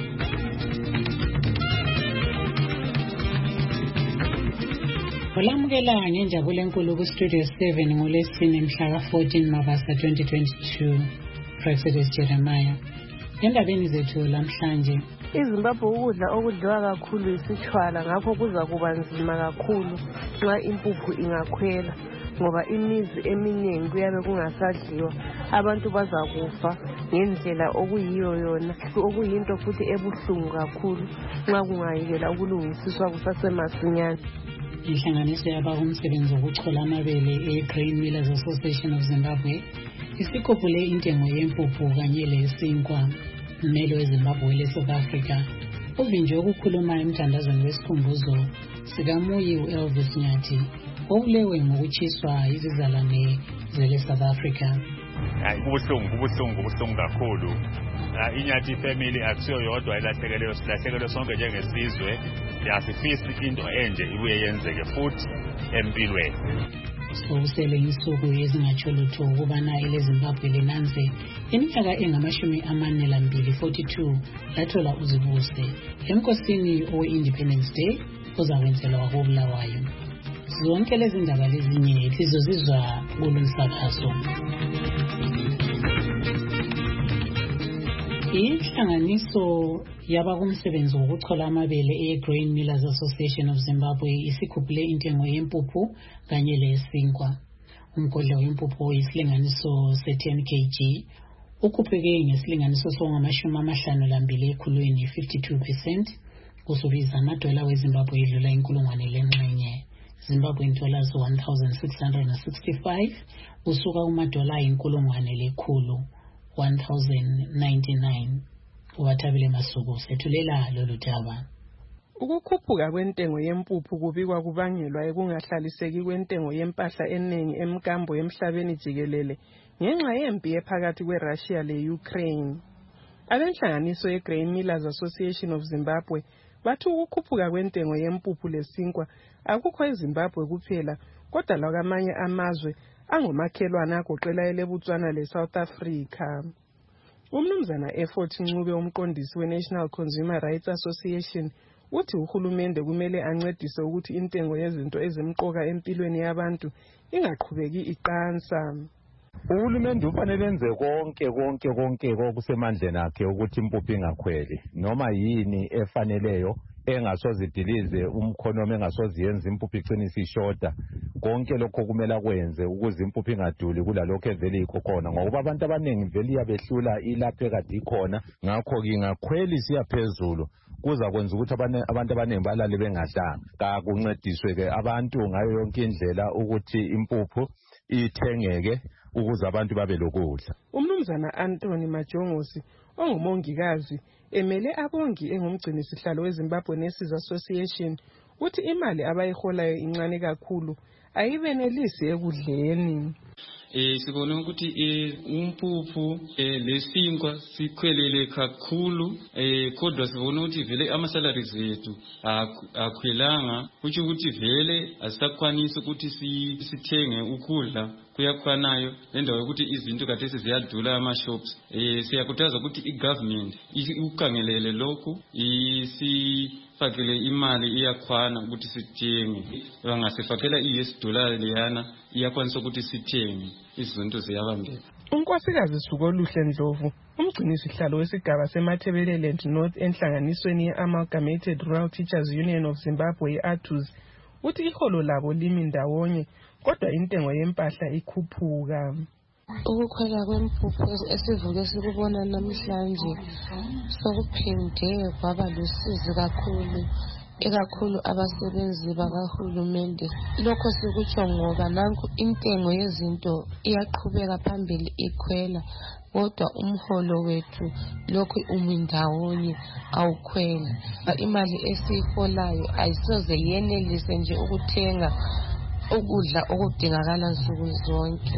V: Olamukela ngenjabulo enkulu ku-Studio 7 ngoLwesine mhla ka-14 Mabasa 2022. President Jeremiah. Endabeni zethu lamhlanje,
W: iZimbabwe ukudla okudliwa kakhulu isitshwala, ngakho kuza kuba nzima kakhulu nxa impuphu ingakhwela, ngoba imizi eminingi kuyabe kungasadliwa. Abantu bazakufa ngendlela okuyiyo yona, okuyinto futhi ebuhlungu kakhulu nxa kungayekela ukulungisiswa kusasemasinyane.
V: Inhlanganiso yabakumsebenzi wokuchola amabele e-Grain Millers Association of Zimbabwe isikhuphule intengo yempuphu kanye lesinkwa. Mmeli weZimbabwe le-South Africa uvinjwe ukukhuluma emthandazweni wesikhumbuzo sikaMuyi u-Elvis Nyathi obulewe ngokutshiswa izizalwane zele-South Africa.
X: Kubuhlungu kakhulu. Inyathi family akusiyo yodwa ilahlekelwe sonke njengesizwe. Asifisi into enje ibuye yenzeke futhi empilweni.
V: Sokusele insuku ezingatsho lutho ukubana eleZimbabwe linanze iminyaka engama-42 42 lathola uzibuse emkosini owe-Independence Day ozakwenzelwa kwakoBulawayo. Zonke lezi ndaba lezinye lizozizwa kulo msakazo. Inhlanganiso yabakumsebenzi wokuchola amabele e-Grain Millers Association of Zimbabwe isikhuphule intengo yempuphu kanye lesinkwa. Umgodla wempuphu oyisilinganiso se-10 kg ukhupheke ngesilinganiso songama-52 ekhulwini 52%, kusubiza amadola weZimbabwe edlula inkulungwane lenxenye. Zimbabwean dollars 1,665 usuka kumadola inkulungwane lekhulu 1,099. Uwathabile Masuku sethulela lolu daba.
W: Ukukhuphuka kwentengo yempuphu kubikwa kubangelwa ekungahlaliseki kwentengo yempahla eningi emkambo emhlabeni jikelele ngenxa yempi ephakathi kweRussia le-Ukraine. Abenhlanganiso ye-Grain Millers Association of Zimbabwe bathi ukukhuphuka kwentengo yempuphu lesinkwa akukho eZimbabwe kuphela kodwa lakwamanye amazwe angomakhelwane agoqela eleBotswana le-South Africa. Umnumzana Effort Ncube umqondisi we-National Consumer Rights Association uthi uhulumende kumele ancedise ukuthi intengo yezinto ezimqoka empilweni yabantu ingaqhubeki iqansa.
Y: Uhulumende ufanele enze konke okusemandleni akhe ukuthi impuphu ingakhweli noma yini efaneleyo engasozidilize umkhonomi engasoziyenza impuphu iqinise ishoda. Konke lokho kumele akwenze ukuze impuphu ingaduli kulalokho evele ikho khona, ngoba abantu abaningi vele iyabehlula ilapho ekade ikhona. Ngakho-ke ingakhweli siya phezulu kuza kwenza ukuthi abantu abaningi balale bengadlanga. Kakuncediswe-ke abantu ngayo yonke indlela ukuthi impuphu ithengeke ukuze abantu babe lokudla.
W: Umnumzana Anthony Majongosi ongumongikazi emele abongi engumgcinisihlalo weZimbabwe Nurses Association uthi imali abayiholayo incane kakhulu ayibenelisi ekudleni.
Z: Sibone ukuthi umpuphu lesinkwa sikhwelele kakhulu, kodwa sibone ukuthi vele ama-salaries ethu akhwelanga, kutsho ukuthi vele asisakwanisi ukuthi sithenge ukudla kuyakhwanayo lendawo yokuthi izinto kade seziyadula ama-shops. Siyakhuthaza ukuthi i-government ukukhangelele lokhu isifakele imali iyakhwana ukuthi sithenge. Bangasifakela i-$US leyana iyakwanisa ukuthi sithenge izinto ziyabambeka.
W: Unkosikazi Sukoluhle Ndlovu umgcinisihlalo wesigaba seMatabeleland North enhlanganisweni ye-Amalgamated Rural Teachers Union of Zimbabwe ATUZ uthi iholo labo limi ndawonye kodwa intengo yempahla ikhuphuka. Ukukhwela kwempuphu esivuke sikubona namhlanje sokuphinde kwaba lusizi kakhulu, ikakhulu abasebenzi bakahulumende. Lokho sikutsho ngoba nanku intengo yezinto iyaqhubeka phambili ikhwela, kodwa umholo wethu lokhu umindawonye awukhwela. Imali esiyiholayo ayisoze yenelise nje ukuthenga ukudla okudingakala nsuku zonke.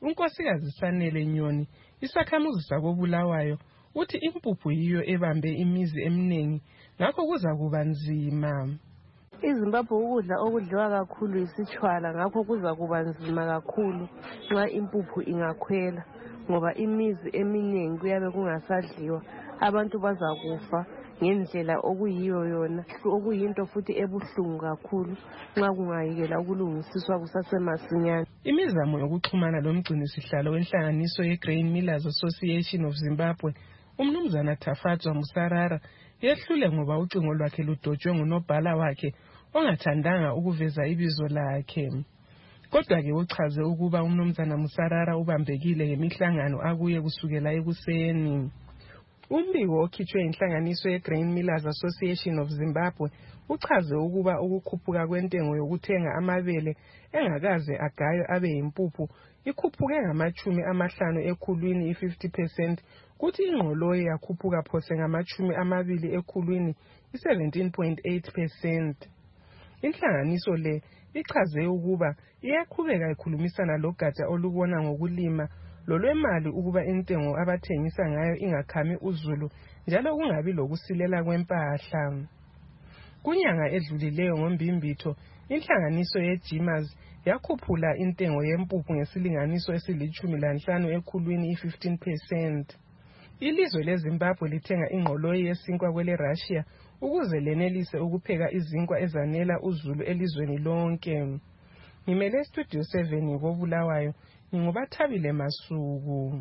W: unkosikazi Sanele Nyoni, isakhamuzi sakobulawayo, uthi impuphu yiyo ebambe imizi eminingi ngakho kuza kuba nzima.
E: iZimbabwe ukudla okudliwa kakhulu isitshwala ngakho kuza kuba nzima kakhulu nxa impuphu ingakhwela ngoba imizi eminingi kuyabe kungasadliwa, abantu bazakufa ngendlela okuyiyo yona, okuyinto futhi ebuhlungu kakhulu nxa kungayekela ukulungisiswa kusasemasinyane.
W: Imizamo yokuxhumana lomgcinisihlalo wenhlanganiso yeGrain Millers Association of Zimbabwe, umnumzana Tafatwa Musarara, yehlule ngoba ucingo lwakhe ludotshwe ngunobhala wakhe ongathandanga ukuveza ibizo lakhe. Kodwa-ke uchaze ukuba umnumzana Musarara ubambekile ngemihlangano akuye kusukela ekuseni. Umbiko okhitshwe inhlanganiso yeGrain Millers Association of Zimbabwe uchaze ukuba ukukhuphuka kwentengo yokuthenga amabele engakaze agaywe abe yimpuphu ikhuphuke ngama-50 ekhulwini i-50%, kuthi ingqoloyi yakhuphuka phose ngama-20 ekhulwini i-17.8%. Inhlanganiso le ichaze ukuba iyaqhubeka ikhulumisana logatsha olubona ngokulima lolwemali ukuba intengo abathengisa ngayo ingakhami uzulu njalo kungabi lokusilela kwempahla. Kunyanga edlulileyo ngoMbimbitho, inhlanganiso yeGMAS yakhuphula intengo yempuphu ngesilinganiso esili-15 ekhulwini i-15%. Ilizwe leZimbabwe lithenga ingqoloyi yesinkwa kwele Russia ukuze lenelise ukupheka izinkwa ezanela uzulu elizweni lonke. Ngimele Studio 7 ngobulawayo, ngingubathabile Masuku.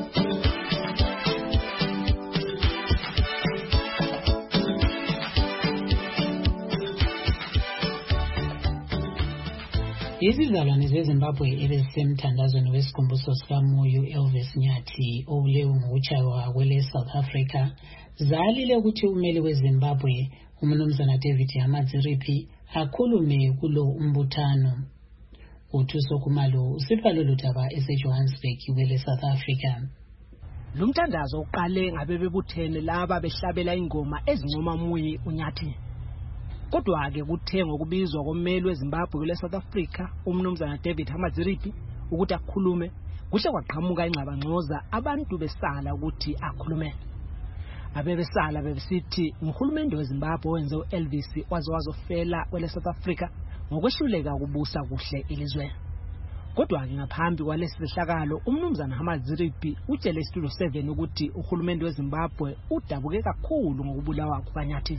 V: Izizalwane zeZimbabwe ebezisemthandazweni wesikhumbuzo sikaMoyo Elvis Nyathi obulewe ngokutshaywa kwele South Africa zalile ukuthi umeli weZimbabwe umnumzana David Hamadziripi akhulume kulo umbuthano. Uthuso Kumalo usipha lolu daba eseJohannesburg kwele South Africa.
G: Lumthandazo uqale ngabe bebuthene laba behlabela ingoma ezincoma Muyi uNyathi. Kodwa-ke kuthe ngokubizwa kommeli weZimbabwe kule South Africa umnumzana David Hamadziripi ukuthi akhulume, kuhle kwaqhamuka ingxabangxoza abantu besala ukuthi akhulume. Abebesala bebesithi uhulumende weZimbabwe wenze uElvis wazofela kwele South Africa ngokwehluleka ukubusa kuhle ilizwe. Kodwa-ke ngaphambi kwalesi sehlakalo umnumzana Hamadziripi utshele iStudio 7 ukuthi uhulumende weZimbabwe udabuke kakhulu ngokubulawa kukaNyathi.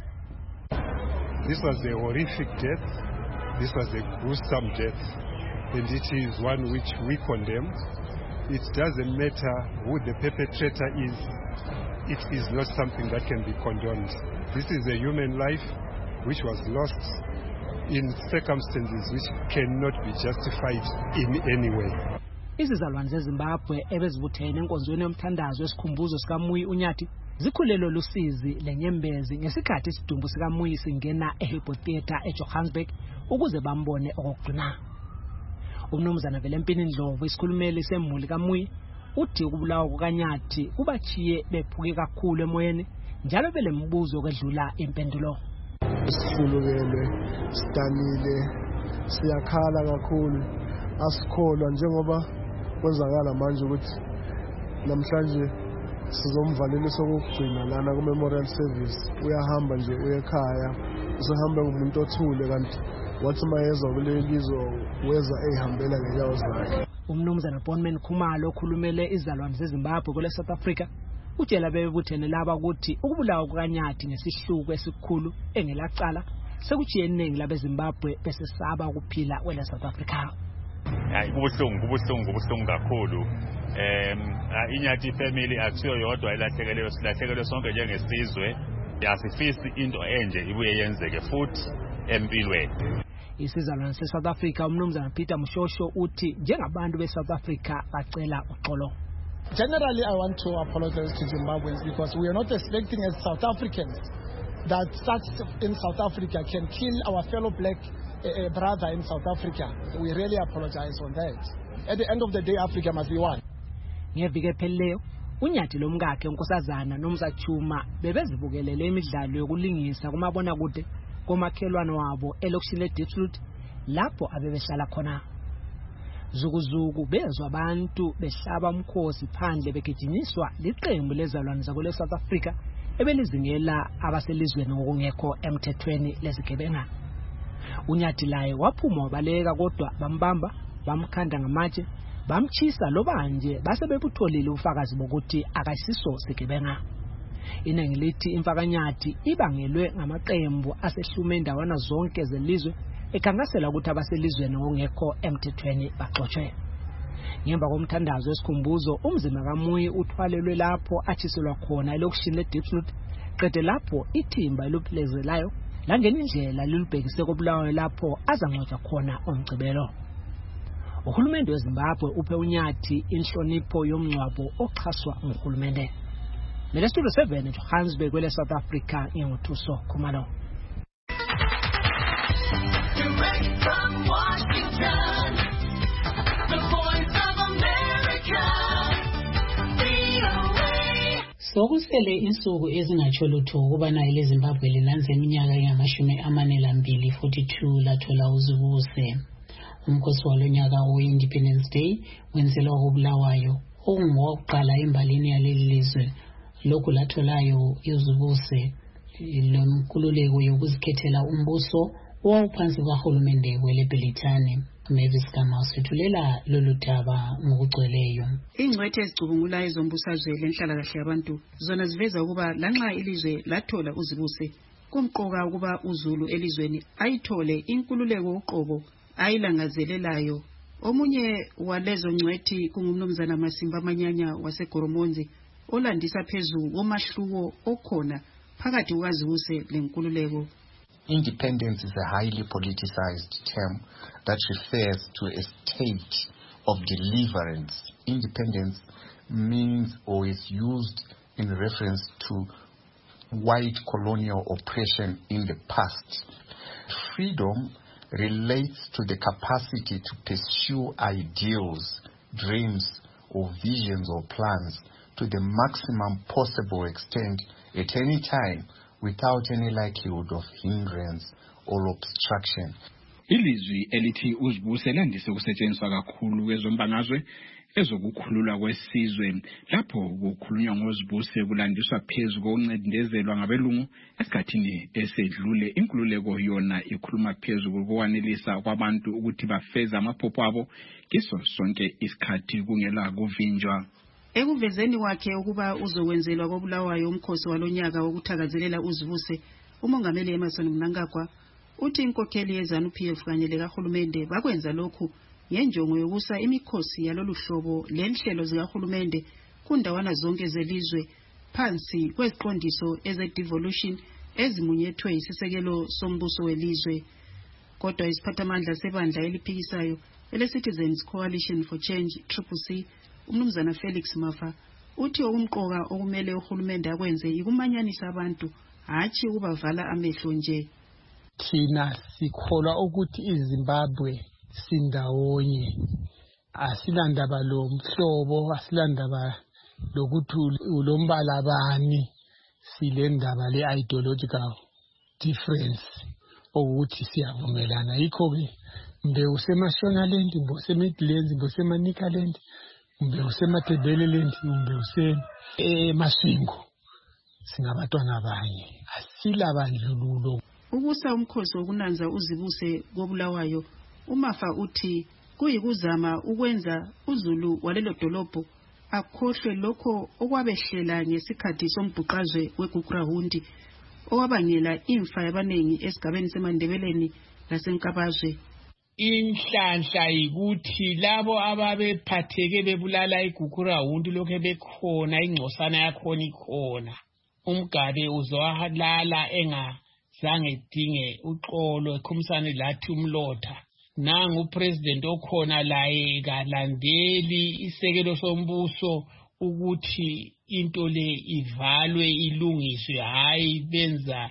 H: This was a horrific death. This was a gruesome death, and it is one which we condemn. It doesn't matter who the perpetrator is. It is not something that can be condoned. This is a human life which was lost in circumstances which cannot be justified in any way.
G: Izizalwane zeZimbabwe ebezibuthene enkonzweni yomthandazo wesikhumbuzo sikaMuyi uNyathi zikhulelo lusizi lenyembezi ngesikhathi isidumbu sikaMuyi singena eHebo Theatre eJohannesburg ukuze bambone okugcina. Umnumzana Velempini Ndlovu isikhulumeli semuli kaMuyi uthi ukubulawa kukaNyathi kubachiye bephuke kakhulu emoyeni njalo belembuzo okwedlula impendulo.
J: Sihlulukele, sidanile, siyakhala kakhulu, asikholwa njengoba kwenzakala manje ukuthi namhlanje sizomvalela sokugcina lana ku-memorial service. Uyahamba nje uyekhaya, usehambe ngumuntu othule, kanti wathi mayezwa kulelizwe weza eyihambela ngenyawo zakhe.
G: Umnumzana Bonman Khumalo okhulumele izizalwane zeZimbabwe kule South Africa utshela bebuthene laba ukuthi ukubulawa kukaNyathi ngesihluku esikhulu engelacala sekuchiye iningi labeZimbabwe besesaba ukuphila kwele South Africa.
X: Kubuhlungu kakhulu. Inyathi family akusiyo yodwa ilahlekelwe sonke njengesizwe. Yasifisi into enje ibuye yenzeke futhi empilweni.
G: Isizalwane se-South Africa umnumzana Peter Mushosho uthi njengabantu be-South Africa bacela uxolo.
K: Generally, I want to apologize to Zimbabweans because we are not expecting as South Africans that such in South Africa can kill our fellow black brother in South Africa. We really apologize on that. At the end of the day, Africa must be one.
G: Ngeviki ephelileyo uNyathi lomkakhe unkosazana noMzachuma bebezibukelele imidlalo yokulingisa kumabonakude komakhelwane wabo elokishini leDeepsloot lapho abebehlala khona. zukuzuku bezwa abantu behlaba umkhosi phandle begijinyiswa liqembu lezalwane zakule South Africa ebelizingela abaselizweni ngokungekho emthethweni lezigebenga. Unyathi laye waphuma wabaleka kodwa bambamba, bamkhanda ngamatshe, bamchisa loba nje base bebutholile ufakazi bokuthi akayisiso sigebenga. Iningi lithi imfakanyathi ibangelwe ngamaqembu asehlume endawana zonke zelizwe ekhangasela ukuthi abaselizweni ngokungekho emthethweni baxoshwe. Ngemva komthandazo wesikhumbuzo umzimba kaMuyi uthwalelwe lapho atshiselwa khona elokishini leDeepsnoot. Qede lapho ithimba eluphelezelayo langena indlela lilubhekise koBulawayo lapho azangcwatshwa khona uMgcibelo. Uhulumende weZimbabwe uphe Unyathi inhlonipho yomngcwabo oxhaswa nguhulumende. Mele Studio 7 eJohannesburg kwele South Africa nginguthuso Khumalo.
I: Direct from Washington, the Voice of America, VOA.
V: Sokusele insuku ezingatsho lutho ukubana ileZimbabwe linanze iminyaka engamashumi 42 lathola uzibuse. Umkhosi walonyaka we-Independence Day wenzelwa koBulawayo okungowokuqala embalini yaleli lizwe. Lokhu latholayo uzibuse lomkhululeko yokuzikhethela umbuso owawuphansi kahulumende weleBelitane. Mavis Gama usithulela lolu daba ngokugcweleyo.
L: Ingcwethe ezicubungulayo zombusazwe lenhlalakahle yabantu zona ziveza ukuba lanxa ilizwe lathola uzibuse kumqoka ukuba uZulu elizweni ayithole inkululeko uqobo ayilangazelelayo. Omunye walezo ngcwethi kungumnumzana Masimba Manyanya waseGoromonzi olandisa phezu komahluko okhona phakathi kwazibuse lenkululeko.
M: Independence is a highly politicized term that refers to a state of deliverance. Independence means or is used in reference to white colonial oppression in the past. Freedom relates to the capacity to pursue ideals, dreams, or visions or plans to the maximum possible extent at any time without any likelihood of hindrance or obstruction.
N: Ilizwi elithi uzibuse landise kusetshenziswa kakhulu kwezombangazwe ezokukhululwa kwesizwe. Lapho kukhulunywa ngozibuse kulandiswa phezu kokuncendezelwa ngabelungu esikhathini esedlule. Inkululeko yona ikhuluma phezu kokwanelisa kwabantu ukuthi bafeze amaphupho abo kiso sonke isikhathi kungela kuvinjwa.
L: Ekuvezeni kwakhe ukuba uzokwenzelwa koBulawayo umkhosi walonyaka wokuthakazelela uzibuse, umongameli Emmerson Mnangagwa uthi inkokheli yeZANU-PF kanye lekahulumende bakwenza lokhu ngenjongo yokusa imikhosi yalolu hlobo lenhlelo zikahulumende kundawana zonke zelizwe phansi kweziqondiso eze-devolution ezimunyethwe isisekelo sombuso welizwe. Kodwa isiphathamandla sebandla eliphikisayo ele-Citizens Coalition for Change CCC umnumzana Felix Mafa uthi okumqoka okumele uhulumende akwenze ikumanyanisa abantu hatshi ukubavala amehlo nje.
K: Thina sikholwa ukuthi iZimbabwe sindawonye, asilandaba lo mhlobo, asilandaba lokuthi ulombala bani, silendaba le-ideological difference ukuthi siyavumelana. Yikho-ke mbe useMashonaland, mbe useMidlands, mbe useManicaland, mbe useMatabeleland, mbe useMasvingo, singabatwana abanye, asilabandlululo.
L: Ukusa umkhosi wokunanza uzibuse koBulawayo, uMafa uthi kuyikuzama ukwenza uZulu walelo dolobho akhohlwe lokho okwabehlela ngesikhathi sombhuqazwe weGugurawundi owabangela imfa yabanengi esigabeni seMandebeleni laseNkabazwe.
O: Inhlanhla yikuthi labo ababephatheke bebulala iGugurawundi lokho bekhona ingcosana yakhona ikhona. Umgabe uzowalala engazange dinge uxolo ekhumisane lathi umlotha. Nangu upresident okhona laye kalandeli isekelo sombuso ukuthi into le ivalwe ilungiswe, hayi benza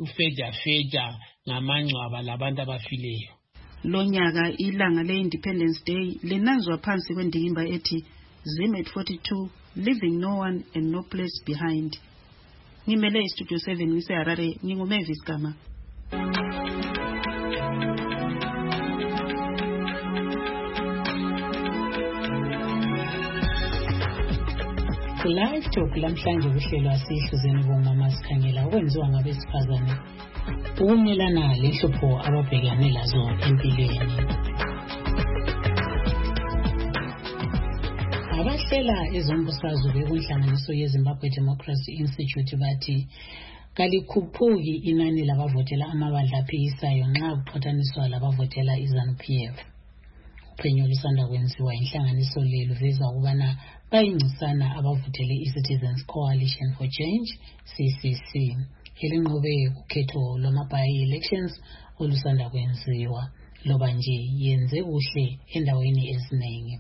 O: ufeja ngamangcwaba labantu abafileyo.
L: Lonyaka ilanga le-Independence Day linanzwa phansi kwendikimba ethi Zim at 42, leaving no one and no place behind. Ngimele iStudio 7 ngiseHarare, nginguMavis Gama.
V: Live Talk lamhlanje kuhlelwa sihluzeni bomama sikhangela okwenziwa ngabesifazane ukumelana lenhlupho ababhekane lazo empilweni. Abahlela ezombusazwe bekunhlanganiso yeZimbabwe Democracy Institute bathi kalikhuphuki inani labavotela amabandla aphikisayo nxa kuqhathaniswa labavotela iZANU-PF. Uphenyo lusanda kwenziwa inhlanganiso le luveza ukubana bayincisana abavotele iCitizens Coalition for Change CCC elinqobe kukhetho lwama-by-elections olusanda kwenziwa loba nje yenze kuhle endaweni eziningi.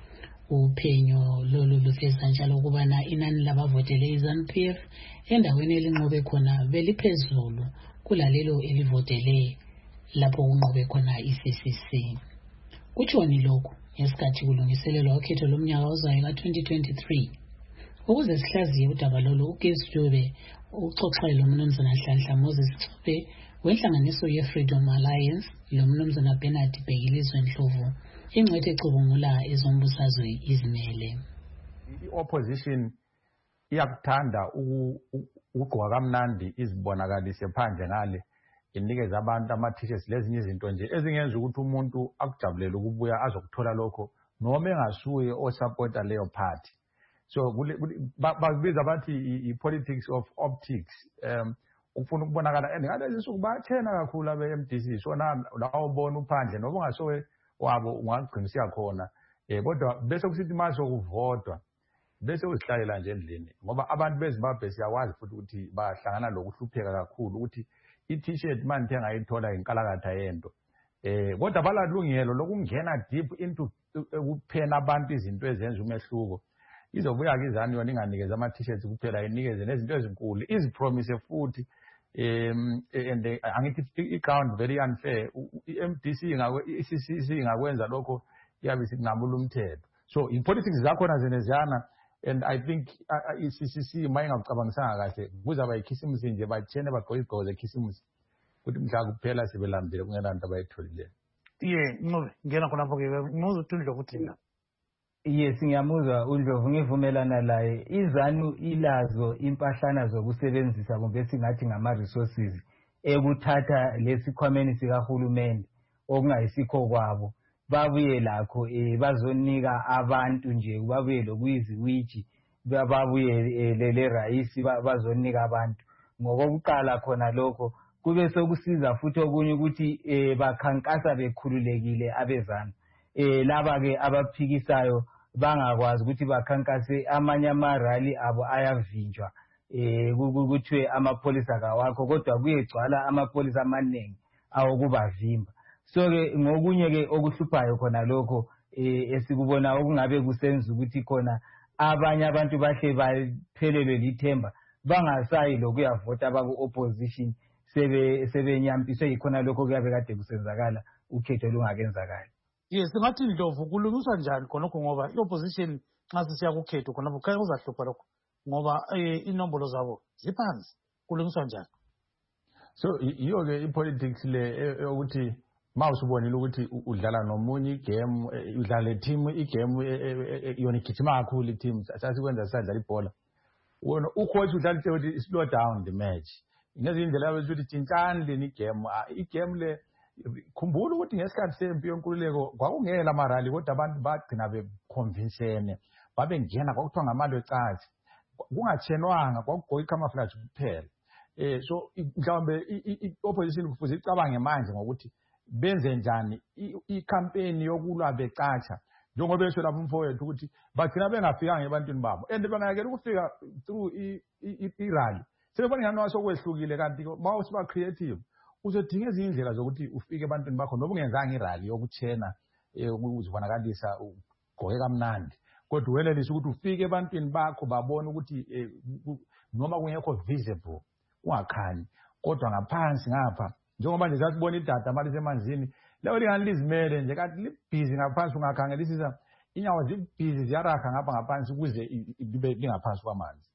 V: Uphenyo lolu luveza njalo ukubana inani labavotele iZANU-PF endaweni elinqobe khona beliphezulu kulalelo elivotele lapho kunqobe khona iCCC. Kutshoni lokhu ngesikhathi kulungiselelwa ukhetho lomnyaka ozayo ka-2023. Ukuze sihlaziye udaba lolu, uGesi Dube uxoxele lomnumzana Nhlanhla Moses Chube wenhlanganiso ye-Freedom Alliance lomnumzana Bernard Bhekilizwe Ndlovu ingcwethe ecubungula ezombusazwe izimele.
F: I-opposition iyakuthanda ukugqoka kamnandi izibonakalise phandle ngale inikeza abantu ama-t-shirts lezinye izinto nje ezingenza ukuthi umuntu akujabulele ukubuya azokuthola lokho noma engasuye osupporta leyo party. So babiza bathi i-politics of optics, ukufuna ukubonakala and ngalezi nsuku bayathena kakhulu abe-MDC. So lawo ubona uphandle noma ungasowe wabo ungagcinisa khona kodwa bese kusithi mase ukuvotwa bese uzihlalela nje endlini ngoba abantu beZimbabwe siyawazi futhi ukuthi bahlangana lokuhlupheka kakhulu ukuthi i-t-shirt manje engayithola inkalakatha yento kodwa balalungelo lokungena deep into ukuphena abantu izinto ezenza umehluko. Izobuya ke iZANU yona inganikeza ama-t-shirts kuphela inikeze nezinto ezinkulu izipromise futhi and angithi i-ground very unfair. I-MDC i-CCC ingakwenza lokho yabe sikunqamula umthetho. So i-politics zakhona zenezana and I think i-CCC mayingakucabangisanga kahle kuzaba ikhisimusi nje bathene bagqoke izigqoko zekhisimusi ukuthi mhla kuphela sebelambile kungenanto abayitholileyo.
C: Ncube ngena khonapho ke muza uTundlovu ukuthi
P: Yes, ngiyamuzwa uNdlovu ngivumelana laye. iZANU ilazo impahlana zokusebenzisa kumbe singathi ngama-resources ekuthatha lesikhwameni sikahulumende okungayisikho kwabo babuye lakho bazonika abantu nje babuye lokuyiziwiji babuye lele rayisi bazonika abantu. Ngokokuqala khona lokho kube sokusiza futhi okunye ukuthi bakhankasa bekhululekile abeZANU. Laba ke abaphikisayo bangakwazi ukuthi bakhankase amanye amarali abo ayavinjwa kuthiwe amapholisa kawakho kodwa kuyegcwala amapholisa amaningi awokubavimba. So ke ngokunye ke okuhluphayo khona lokho esikubona okungabe kusenza ukuthi khona abanye abantu bahle baphelelwe lithemba bangasayi lokuyavota baku-opposition sebenyampiswe yikhona lokho kuyabe kade kusenzakala ukhetho lungakenzakali.
C: Singathi Ndlovu kulungiswa njani khonokho ngoba i-opposition nxa sisiya kukhetho khonapho khaya kuzahlupha lokho ngoba inombolo zabo ziphansi kulungiswa njani?
F: So yiyo ke i-politics le ukuthi mawusubonile ukuthi udlala nomunye igame udlala le team igame yona igijima kakhulu i-team sasikwenza sidlala ibhola wona ucoach udlala ukuthi slow down the match ngezindlela ukuthi tshintshani leni igame le khumbula ukuthi ngesikhathi sempi yonkululeko kwakungela amarali kodwa abantu bagcina beconvincene babengena kwakuthiwa ngamalo ecathi kungatshenwanga kwakugqoka i-camouflage kuphela. So mhlawumbe i-opposition kufuze icabange manje ngokuthi benze njani i-campaign yokulwa becatsha njengoba esho lapho umfowethu ukuthi bagcina bengafikanga ebantwini babo and bangayekela ukufika through i-rally sebebona ngani wasokwehlukile kanti mawusiba creative uzodinga ezinye indlela zokuthi ufike ebantwini bakho noma ungenzanga irali yokutshena ukuzibonakalisa ugqoke kamnandi kodwa welelisa ukuthi ufike ebantwini bakho babone ukuthi noma kungekho visible kungakhanyi kodwa ngaphansi ngapha njengoba nje sasibona idada mali semanzini leyo lingani lizimele nje kanti libhizi ngaphansi ungakhangelisisa inyawo zibhizi ziyaraha ngapha ngaphansi ukuze libe lingaphansi kwamanzi.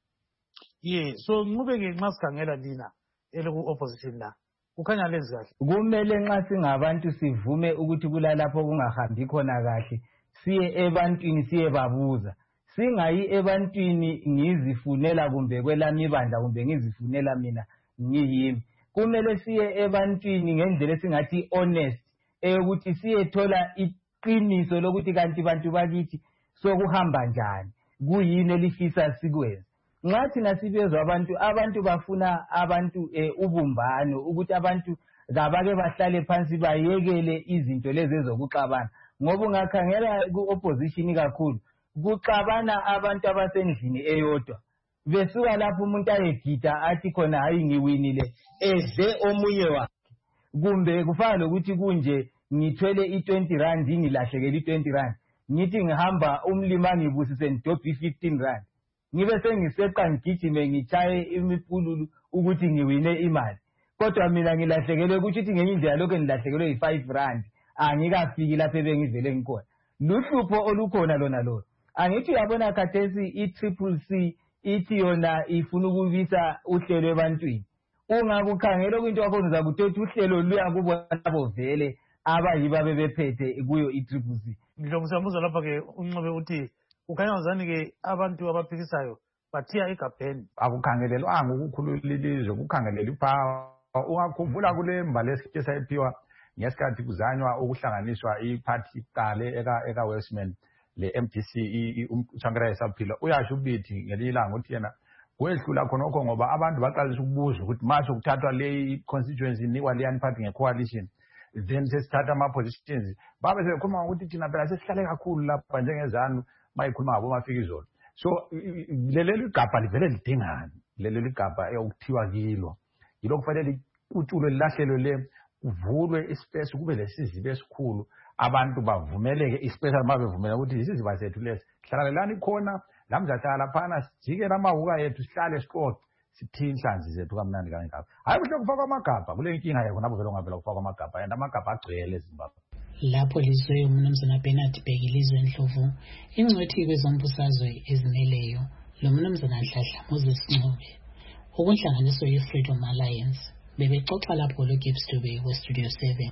C: So Ncube ke nxa sikhangela lina eliku-opposition la kukhanya lenzi kahle.
P: Kumele nxa singabantu sivume ukuthi kulalapho kungahambi khona kahle siye ebantwini siye babuza singayi ebantwini ngizifunela kumbe kwelami ibandla kumbe ngizifunela mina ngiyimi. Kumele siye ebantwini ngendlela esingathi honest eyokuthi siyethola iqiniso lokuthi kanti bantu bakithi sokuhamba njani, kuyini elifisa sikwenze. Nxa thina sibezwa abantu bafuna abantu ubumbano, ukuthi abantu kabake bahlale phansi bayekele izinto lezi ezokuxabana, ngoba ungakhangela ku-opposition kakhulu kuxabana abantu abasendlini eyodwa, besuka lapho umuntu ayegida athi khona hayi ngiwinile edle omunye wakhe, kumbe kufana lokuthi kunje ngithwele i-20 rand ngilahlekele i-20 rand, ngithi ngihamba umlima ngibusise ngidobhe i-15 rand, ngibe sengiseqa ngigijime ngitshaye imipululu ukuthi ngiwine imali, kodwa mina ngilahlekelwe kusho ukuthi ngenye indlela lokho ngilahlekelwe yi-5 rand, angikafiki lapho ebengivele ngikhona. Luhlupho olukhona lona lolo. Angithi uyabona khathesi i-CCC ithi yona ifuna ukubisa uhlelo ebantwini. Ungakukhangela kwinto yakhona uzakuthi uhlelo luya kubona vele abayiba bebephethe kuyo i-CCC.
C: Ngizombuza lapha-ke uNcube uthi ukhanyazani-ke abantu abaphikisayo bathiya egabheni.
F: Akukhangelelwanga ukukhulula ilizwe, kukhangelelwa ipower. Ungakhumbula kule mbali esike sayiphiwa ngesikhathi kuzanywa ukuhlanganiswa iphathi qale eka-Westman le-MDC uShankara esaphila uyasho ubithi ngelinye ilanga ukuthi yena kwehlula khonokho ngoba abantu baqalisa ukubuza ukuthi masho kuthathwa le constituency inikwa leyani party nge-coalition, then sesithatha ama-positions babe sebekhuluma ngokuthi thina phela sesihlale kakhulu lapha njengezanu mayikhuluma ngabomafikizolo. So leli gabha livele lidingani, leli gabha eyokuthiwa kilo yilo kufanele utshulo lilahlelo le kuvulwe ispace kube lesizibe esikhulu, abantu bavumeleke especially mabevumela ukuthi isiziba sethu lesi hlalelani khona la mzahlala phana sijike lamawuka yethu sihlale sixoxe sithini inhlanzi zethu kamnandi kangaka. Hayi kuhle kufakwa amagabha, kule inkinga yakho nabo vele ungavela kufakwa amagabha and amagabha agcwele eZimbabwe.
V: Lapho lizwe umnumzana Bernard Bhekilizwe Ndlovu ingcwethi kwezombusazwe ezimeleyo lo mnumzana Nhlanhla Moses Ncube ukunhlanganiso ye-Freedom Alliance bebexoxa lapho lo-Gibbs Dube we-Studio 7.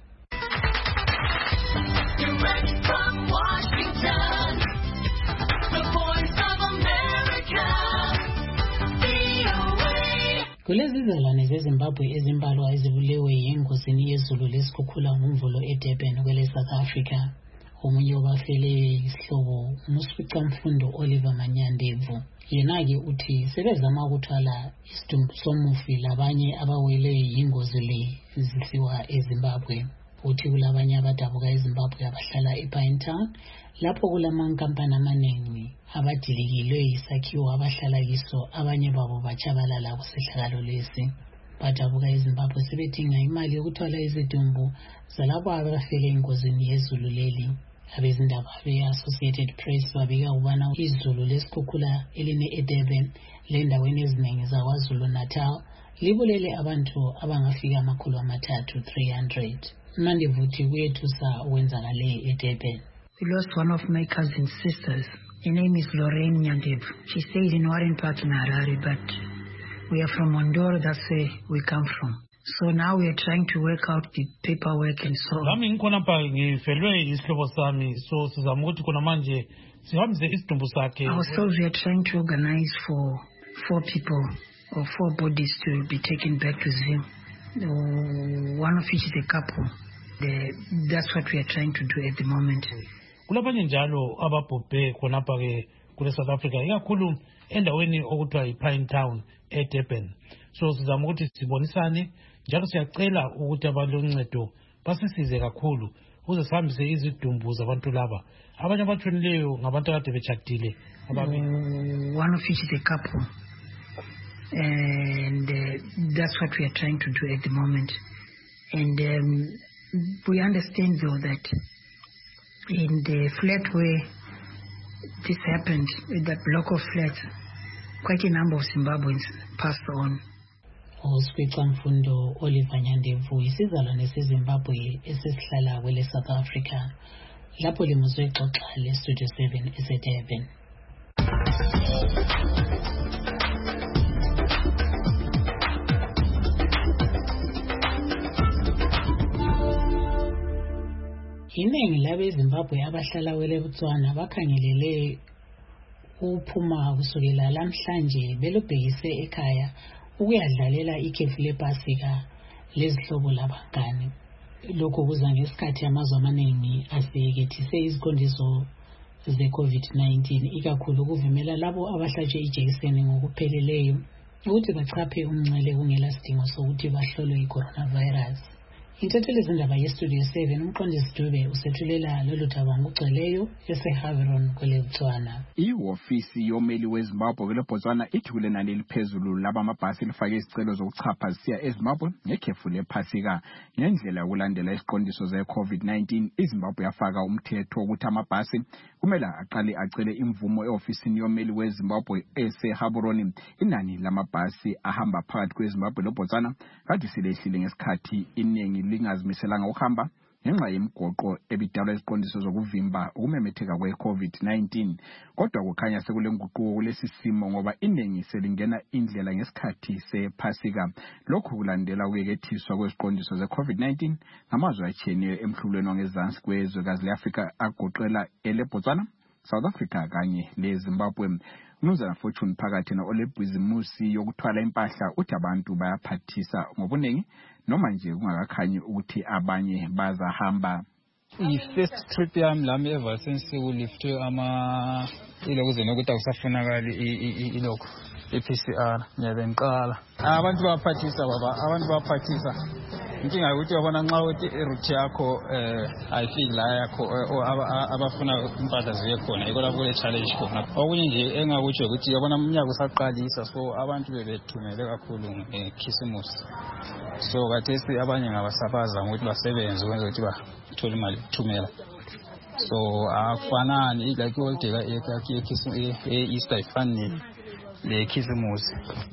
I: Direct from Washington, the voice of America, VOA.
V: Kulezi zizalwane zeZimbabwe ezimbalwa ezibulewe yengozini yezulu lesikhukhula ngomvulo eDurban kwele South Africa. Omunye wabafeleyo yisihlobo umusicamfundo Oliver Manyandevu. Yena-ke uthi sebezama ukuthwala isidumbu somufi labanye abawele yingozi le zisiwa eZimbabwe. Uthi kulabanye abadabuka eZimbabwe abahlala ePinetown lapho kulamankampani amaningi abadilikilwe yisakhiwo abahlala kiso, abanye babo batshabalala kusehlakalo lesi. Badabuka eZimbabwe sebedinga imali yokuthwala izidumbu zalabo abafele engozini yezulu leli. Abezindaba be-Associated Press babika ukubana izulu lesikhukhula eline eDurban lendaweni eziningi zaKwaZulu Natal libulele abantu abangafika 300. Mandevu uthi kuyethusa okwenzakale eDurban.
A: We lost one of my cousin's sisters. Her name is Lorraine Nyandevu. She stayed in Warren Park in Harare, but we are from Mondoro, that's where we come from. So now we are trying to work out the paperwork and so on.
C: Lami ngikhona pha ngifelwe isihlobo sami, so sizama ukuthi khona manje sihambise isidumbu sakhe.
A: Ourselves we are trying to organize for 4 people or 4 bodies to be taken back to Zim. One of which is a couple. That's what we are trying to do at the moment.
C: Kulabanye njalo ababhubhe khonapha ke kule South Africa ikakhulu endaweni okuthiwa iPinetown eDurban. So sizama ukuthi sibonisane njalo siyacela ukuthi abantu oncedo basisize kakhulu ukuze sihambise izidumbu zabantu laba. Abanye abathunileyo ngabantu akade bechadile ababili.
A: One of which is a couple. And that's what we are trying to do at the moment. And we understand though that in the flat where this happened, that block of flats, quite a number of Zimbabweans passed on.
V: Osicamfundo Oliver Nyandevu isizalwane seZimbabwe esesihlala kwele South Africa lapho limuzwe ixoxa le-Studio 7 eseDurban. Iningi labeZimbabwe abahlala kwele Botswana bakhangelele uphuma kusukela lamhlanje belubhekise ekhaya ukuyadlalela ikhefu lePasika lezihlobo labangane. Lokho kuza ngesikhathi amazwe amaningi asiyekethise iziqondiso ze-COVID-19 ikakhulu ukuvumela labo abahlatshwe ijekiseni ngokupheleleyo ukuthi bachaphe umncele kungela sidingo sokuthi bahlolwe i-coronavirus. Intatheli zindaba yestudio 7 umqondisi Dube usethulela lolu daba ngugcweleyo eseHaveron kweleBotswana.
N: Ihofisi yomeli weZimbabwe kweleBotswana ithule nani eliphezulu laba amabhasi lifake izicelo zokuchapha zisiya eZimbabwe ngekhefu lePasika ngendlela yokulandela isiqondiso ze-COVID-19. iZimbabwe yafaka umthetho ukuthi amabhasi kumele aqale acele imvumo eofisini yomeli weZimbabwe eseHaveron. Inani lamabhasi ahamba phakathi kweZimbabwe leBotswana kade silehlile ngesikhathi iningi lingazimiselanga ukuhamba ngenxa yemigoqo ebidalwa iziqondiso zokuvimba ukumemetheka kwe-COVID-19. Kodwa kukhanya sekulenguquko kulesi simo ngoba iningi selingena indlela ngesikhathi sePasika. Lokhu kulandela ukuyekethiswa kweziqondiso ze-COVID-19 ngamazwe atshiyeneyo emhlulweni wangezansi kwezwekazi le-Afrika agoqela eleBotswana, South Africa kanye leZimbabwe. Mnumzana Fortune phakathi olebhizimusi yokuthwala impahla uthi abantu bayaphathisa ngobuningi noma nje kungakakhanyi ukuthi abanye bazahamba.
D: I-first trip yami lami ever since kulifte ilokuze nokuthi akusafunakali ilokhu i-PCR ngiyabenqala. Abantu bayaphathisa baba, abantu bayaphathisa. Inkinga ukuthi yabona nxa uthi iroute yakho ayifiki la yakho abafuna impahla ziye khona yiko lapho le challenge khona. Okunye nje engakutsho ukuthi yabona umnyaka usaqalisa so abantu bebethumele kakhulu ngeKhisimusi. So kathesi abanye ngabasabaza ukuthi basebenze ukwenza ukuthi bathole imali ukuthumela. So afanani like holiday e-Easter ifani leKhisimusi.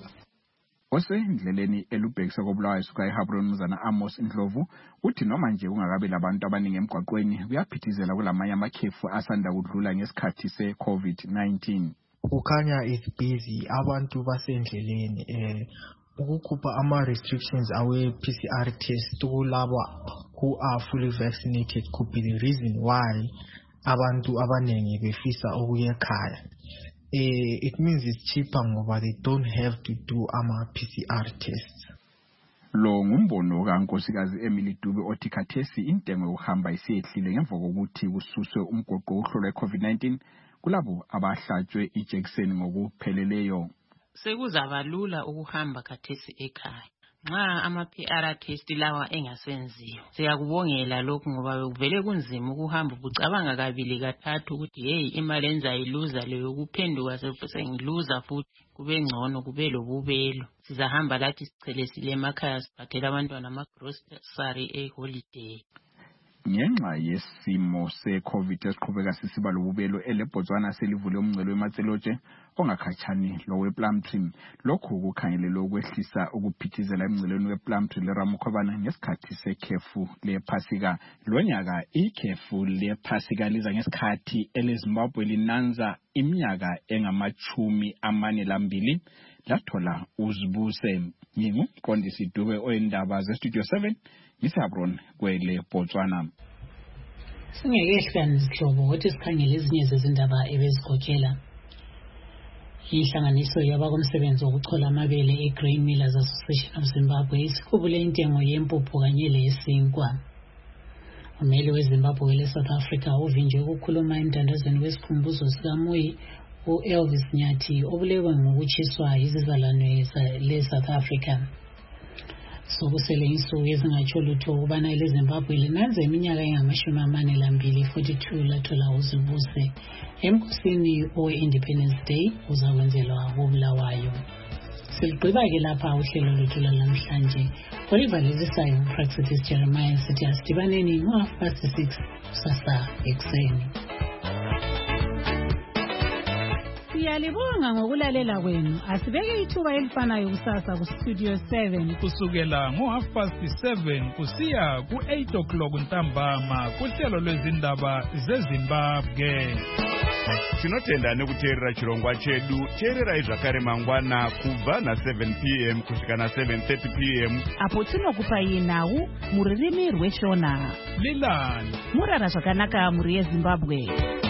N: Osendleleni elubhekisa kobulawayo suka eHaveron Mzana Amos Ndlovu uthi noma nje kungakabi labantu abaningi emgwaqweni kuyaphithizela kulamanye amakhefu asanda kudlula ngesikhathi se-COVID-19.
Q: Kukhanya is busy, abantu basendleleni ukukhupha ama-restrictions awe-PCR test kulabo who are fully vaccinated could be the reason why abantu abaningi befisa ukuya ekhaya. It means it's cheaper ngoba they don't have to do ama-PCR tests.
N: Lo ngumbono kaNkosikazi Emily Dube othi khathesi intengo yokuhamba isiyehlile ngemva kokuthi kususwe umgoqo wokuhlola i-COVID-19 kulabo abahlatshwe ijekiseni ngokupheleleyo.
R: Sekuzaba lula ukuhamba khathesi ekhaya nxa ama-PCR test lawa engasenziwa. Siyakubongela lokhu ngoba kuvele kunzima ukuhamba ucabanga kabili kathathu ukuthi hey imali enzayiluza leyo kuphenduka sengiluza futhi kube ngcono kube lobubelo. Sizahamba lathi sichelesile emakhaya siphathela abantwana ama-grocery eholiday.
N: Ngenxa yesimo se-COVID esiqhubeka sisiba lobubelo eleBotswana selivule umngcele weMatselotshe ongakhatshani lowePlumtree. Lokhu kukhangelelwe ukwehlisa ukuphithizela emngceleni wePlumtree leRamukhobana ngesikhathi sekhefu lePasika. Lonyaka ikhefu lePasika liza ngesikhathi eleZimbabwe linanza iminyaka engama-42 lathola uzibuse. Ngingumqondisi Dube oyindaba zeStudio 7 ngiseHaveron kweleBotswana.
V: Singekehlukani izihlobo ukuthi sikhangele ezinye zezindaba ebezikhokhela. Ihlanganiso yabakomsebenzi wokuchola amabele eGrain Millers Association of Zimbabwe isikhubule intengo yempuphu kanye leyesinkwa. Umeli weZimbabwe wele-South Africa uvinjwe ukukhuluma emtandazweni wesikhumbuzo sikaMuyi u-Elvis Nyathi obulewe ngokutshiswa izizalwane le-South Africa. Sokusele insuku ezingatsho lutho ukubana eleZimbabwe linanze iminyaka engama-42 42 lathola uzibuse. Emkhosini owe-Independence Day uzakwenzelwa koBulawayo. Siligqiba-ke lapha uhlelo lwethu lanamhlanje. Olivalelisayo uPraxis Jeremiah sithi asidibaneni ngo-6:30 kusasa ekuseni.
B: Siyalibonga ngokulalela kwenu. Asibeke ithuba elifanayo kusasa kuStudio 7
S: kusukela ngo-7:30 kusiya ku-8 o'clock ntambama kuhlelo lwezindaba zeZimbabwe.
T: Tinotenda nekuteerera chirongwa chedu. Teererai zvakare mangwana kubva na7 p.m. kusvika na7:30 p.m.
B: apo tinokupai nhau mururimi rweShona.
S: Lilani
B: murara zvakanaka muri yeZimbabwe.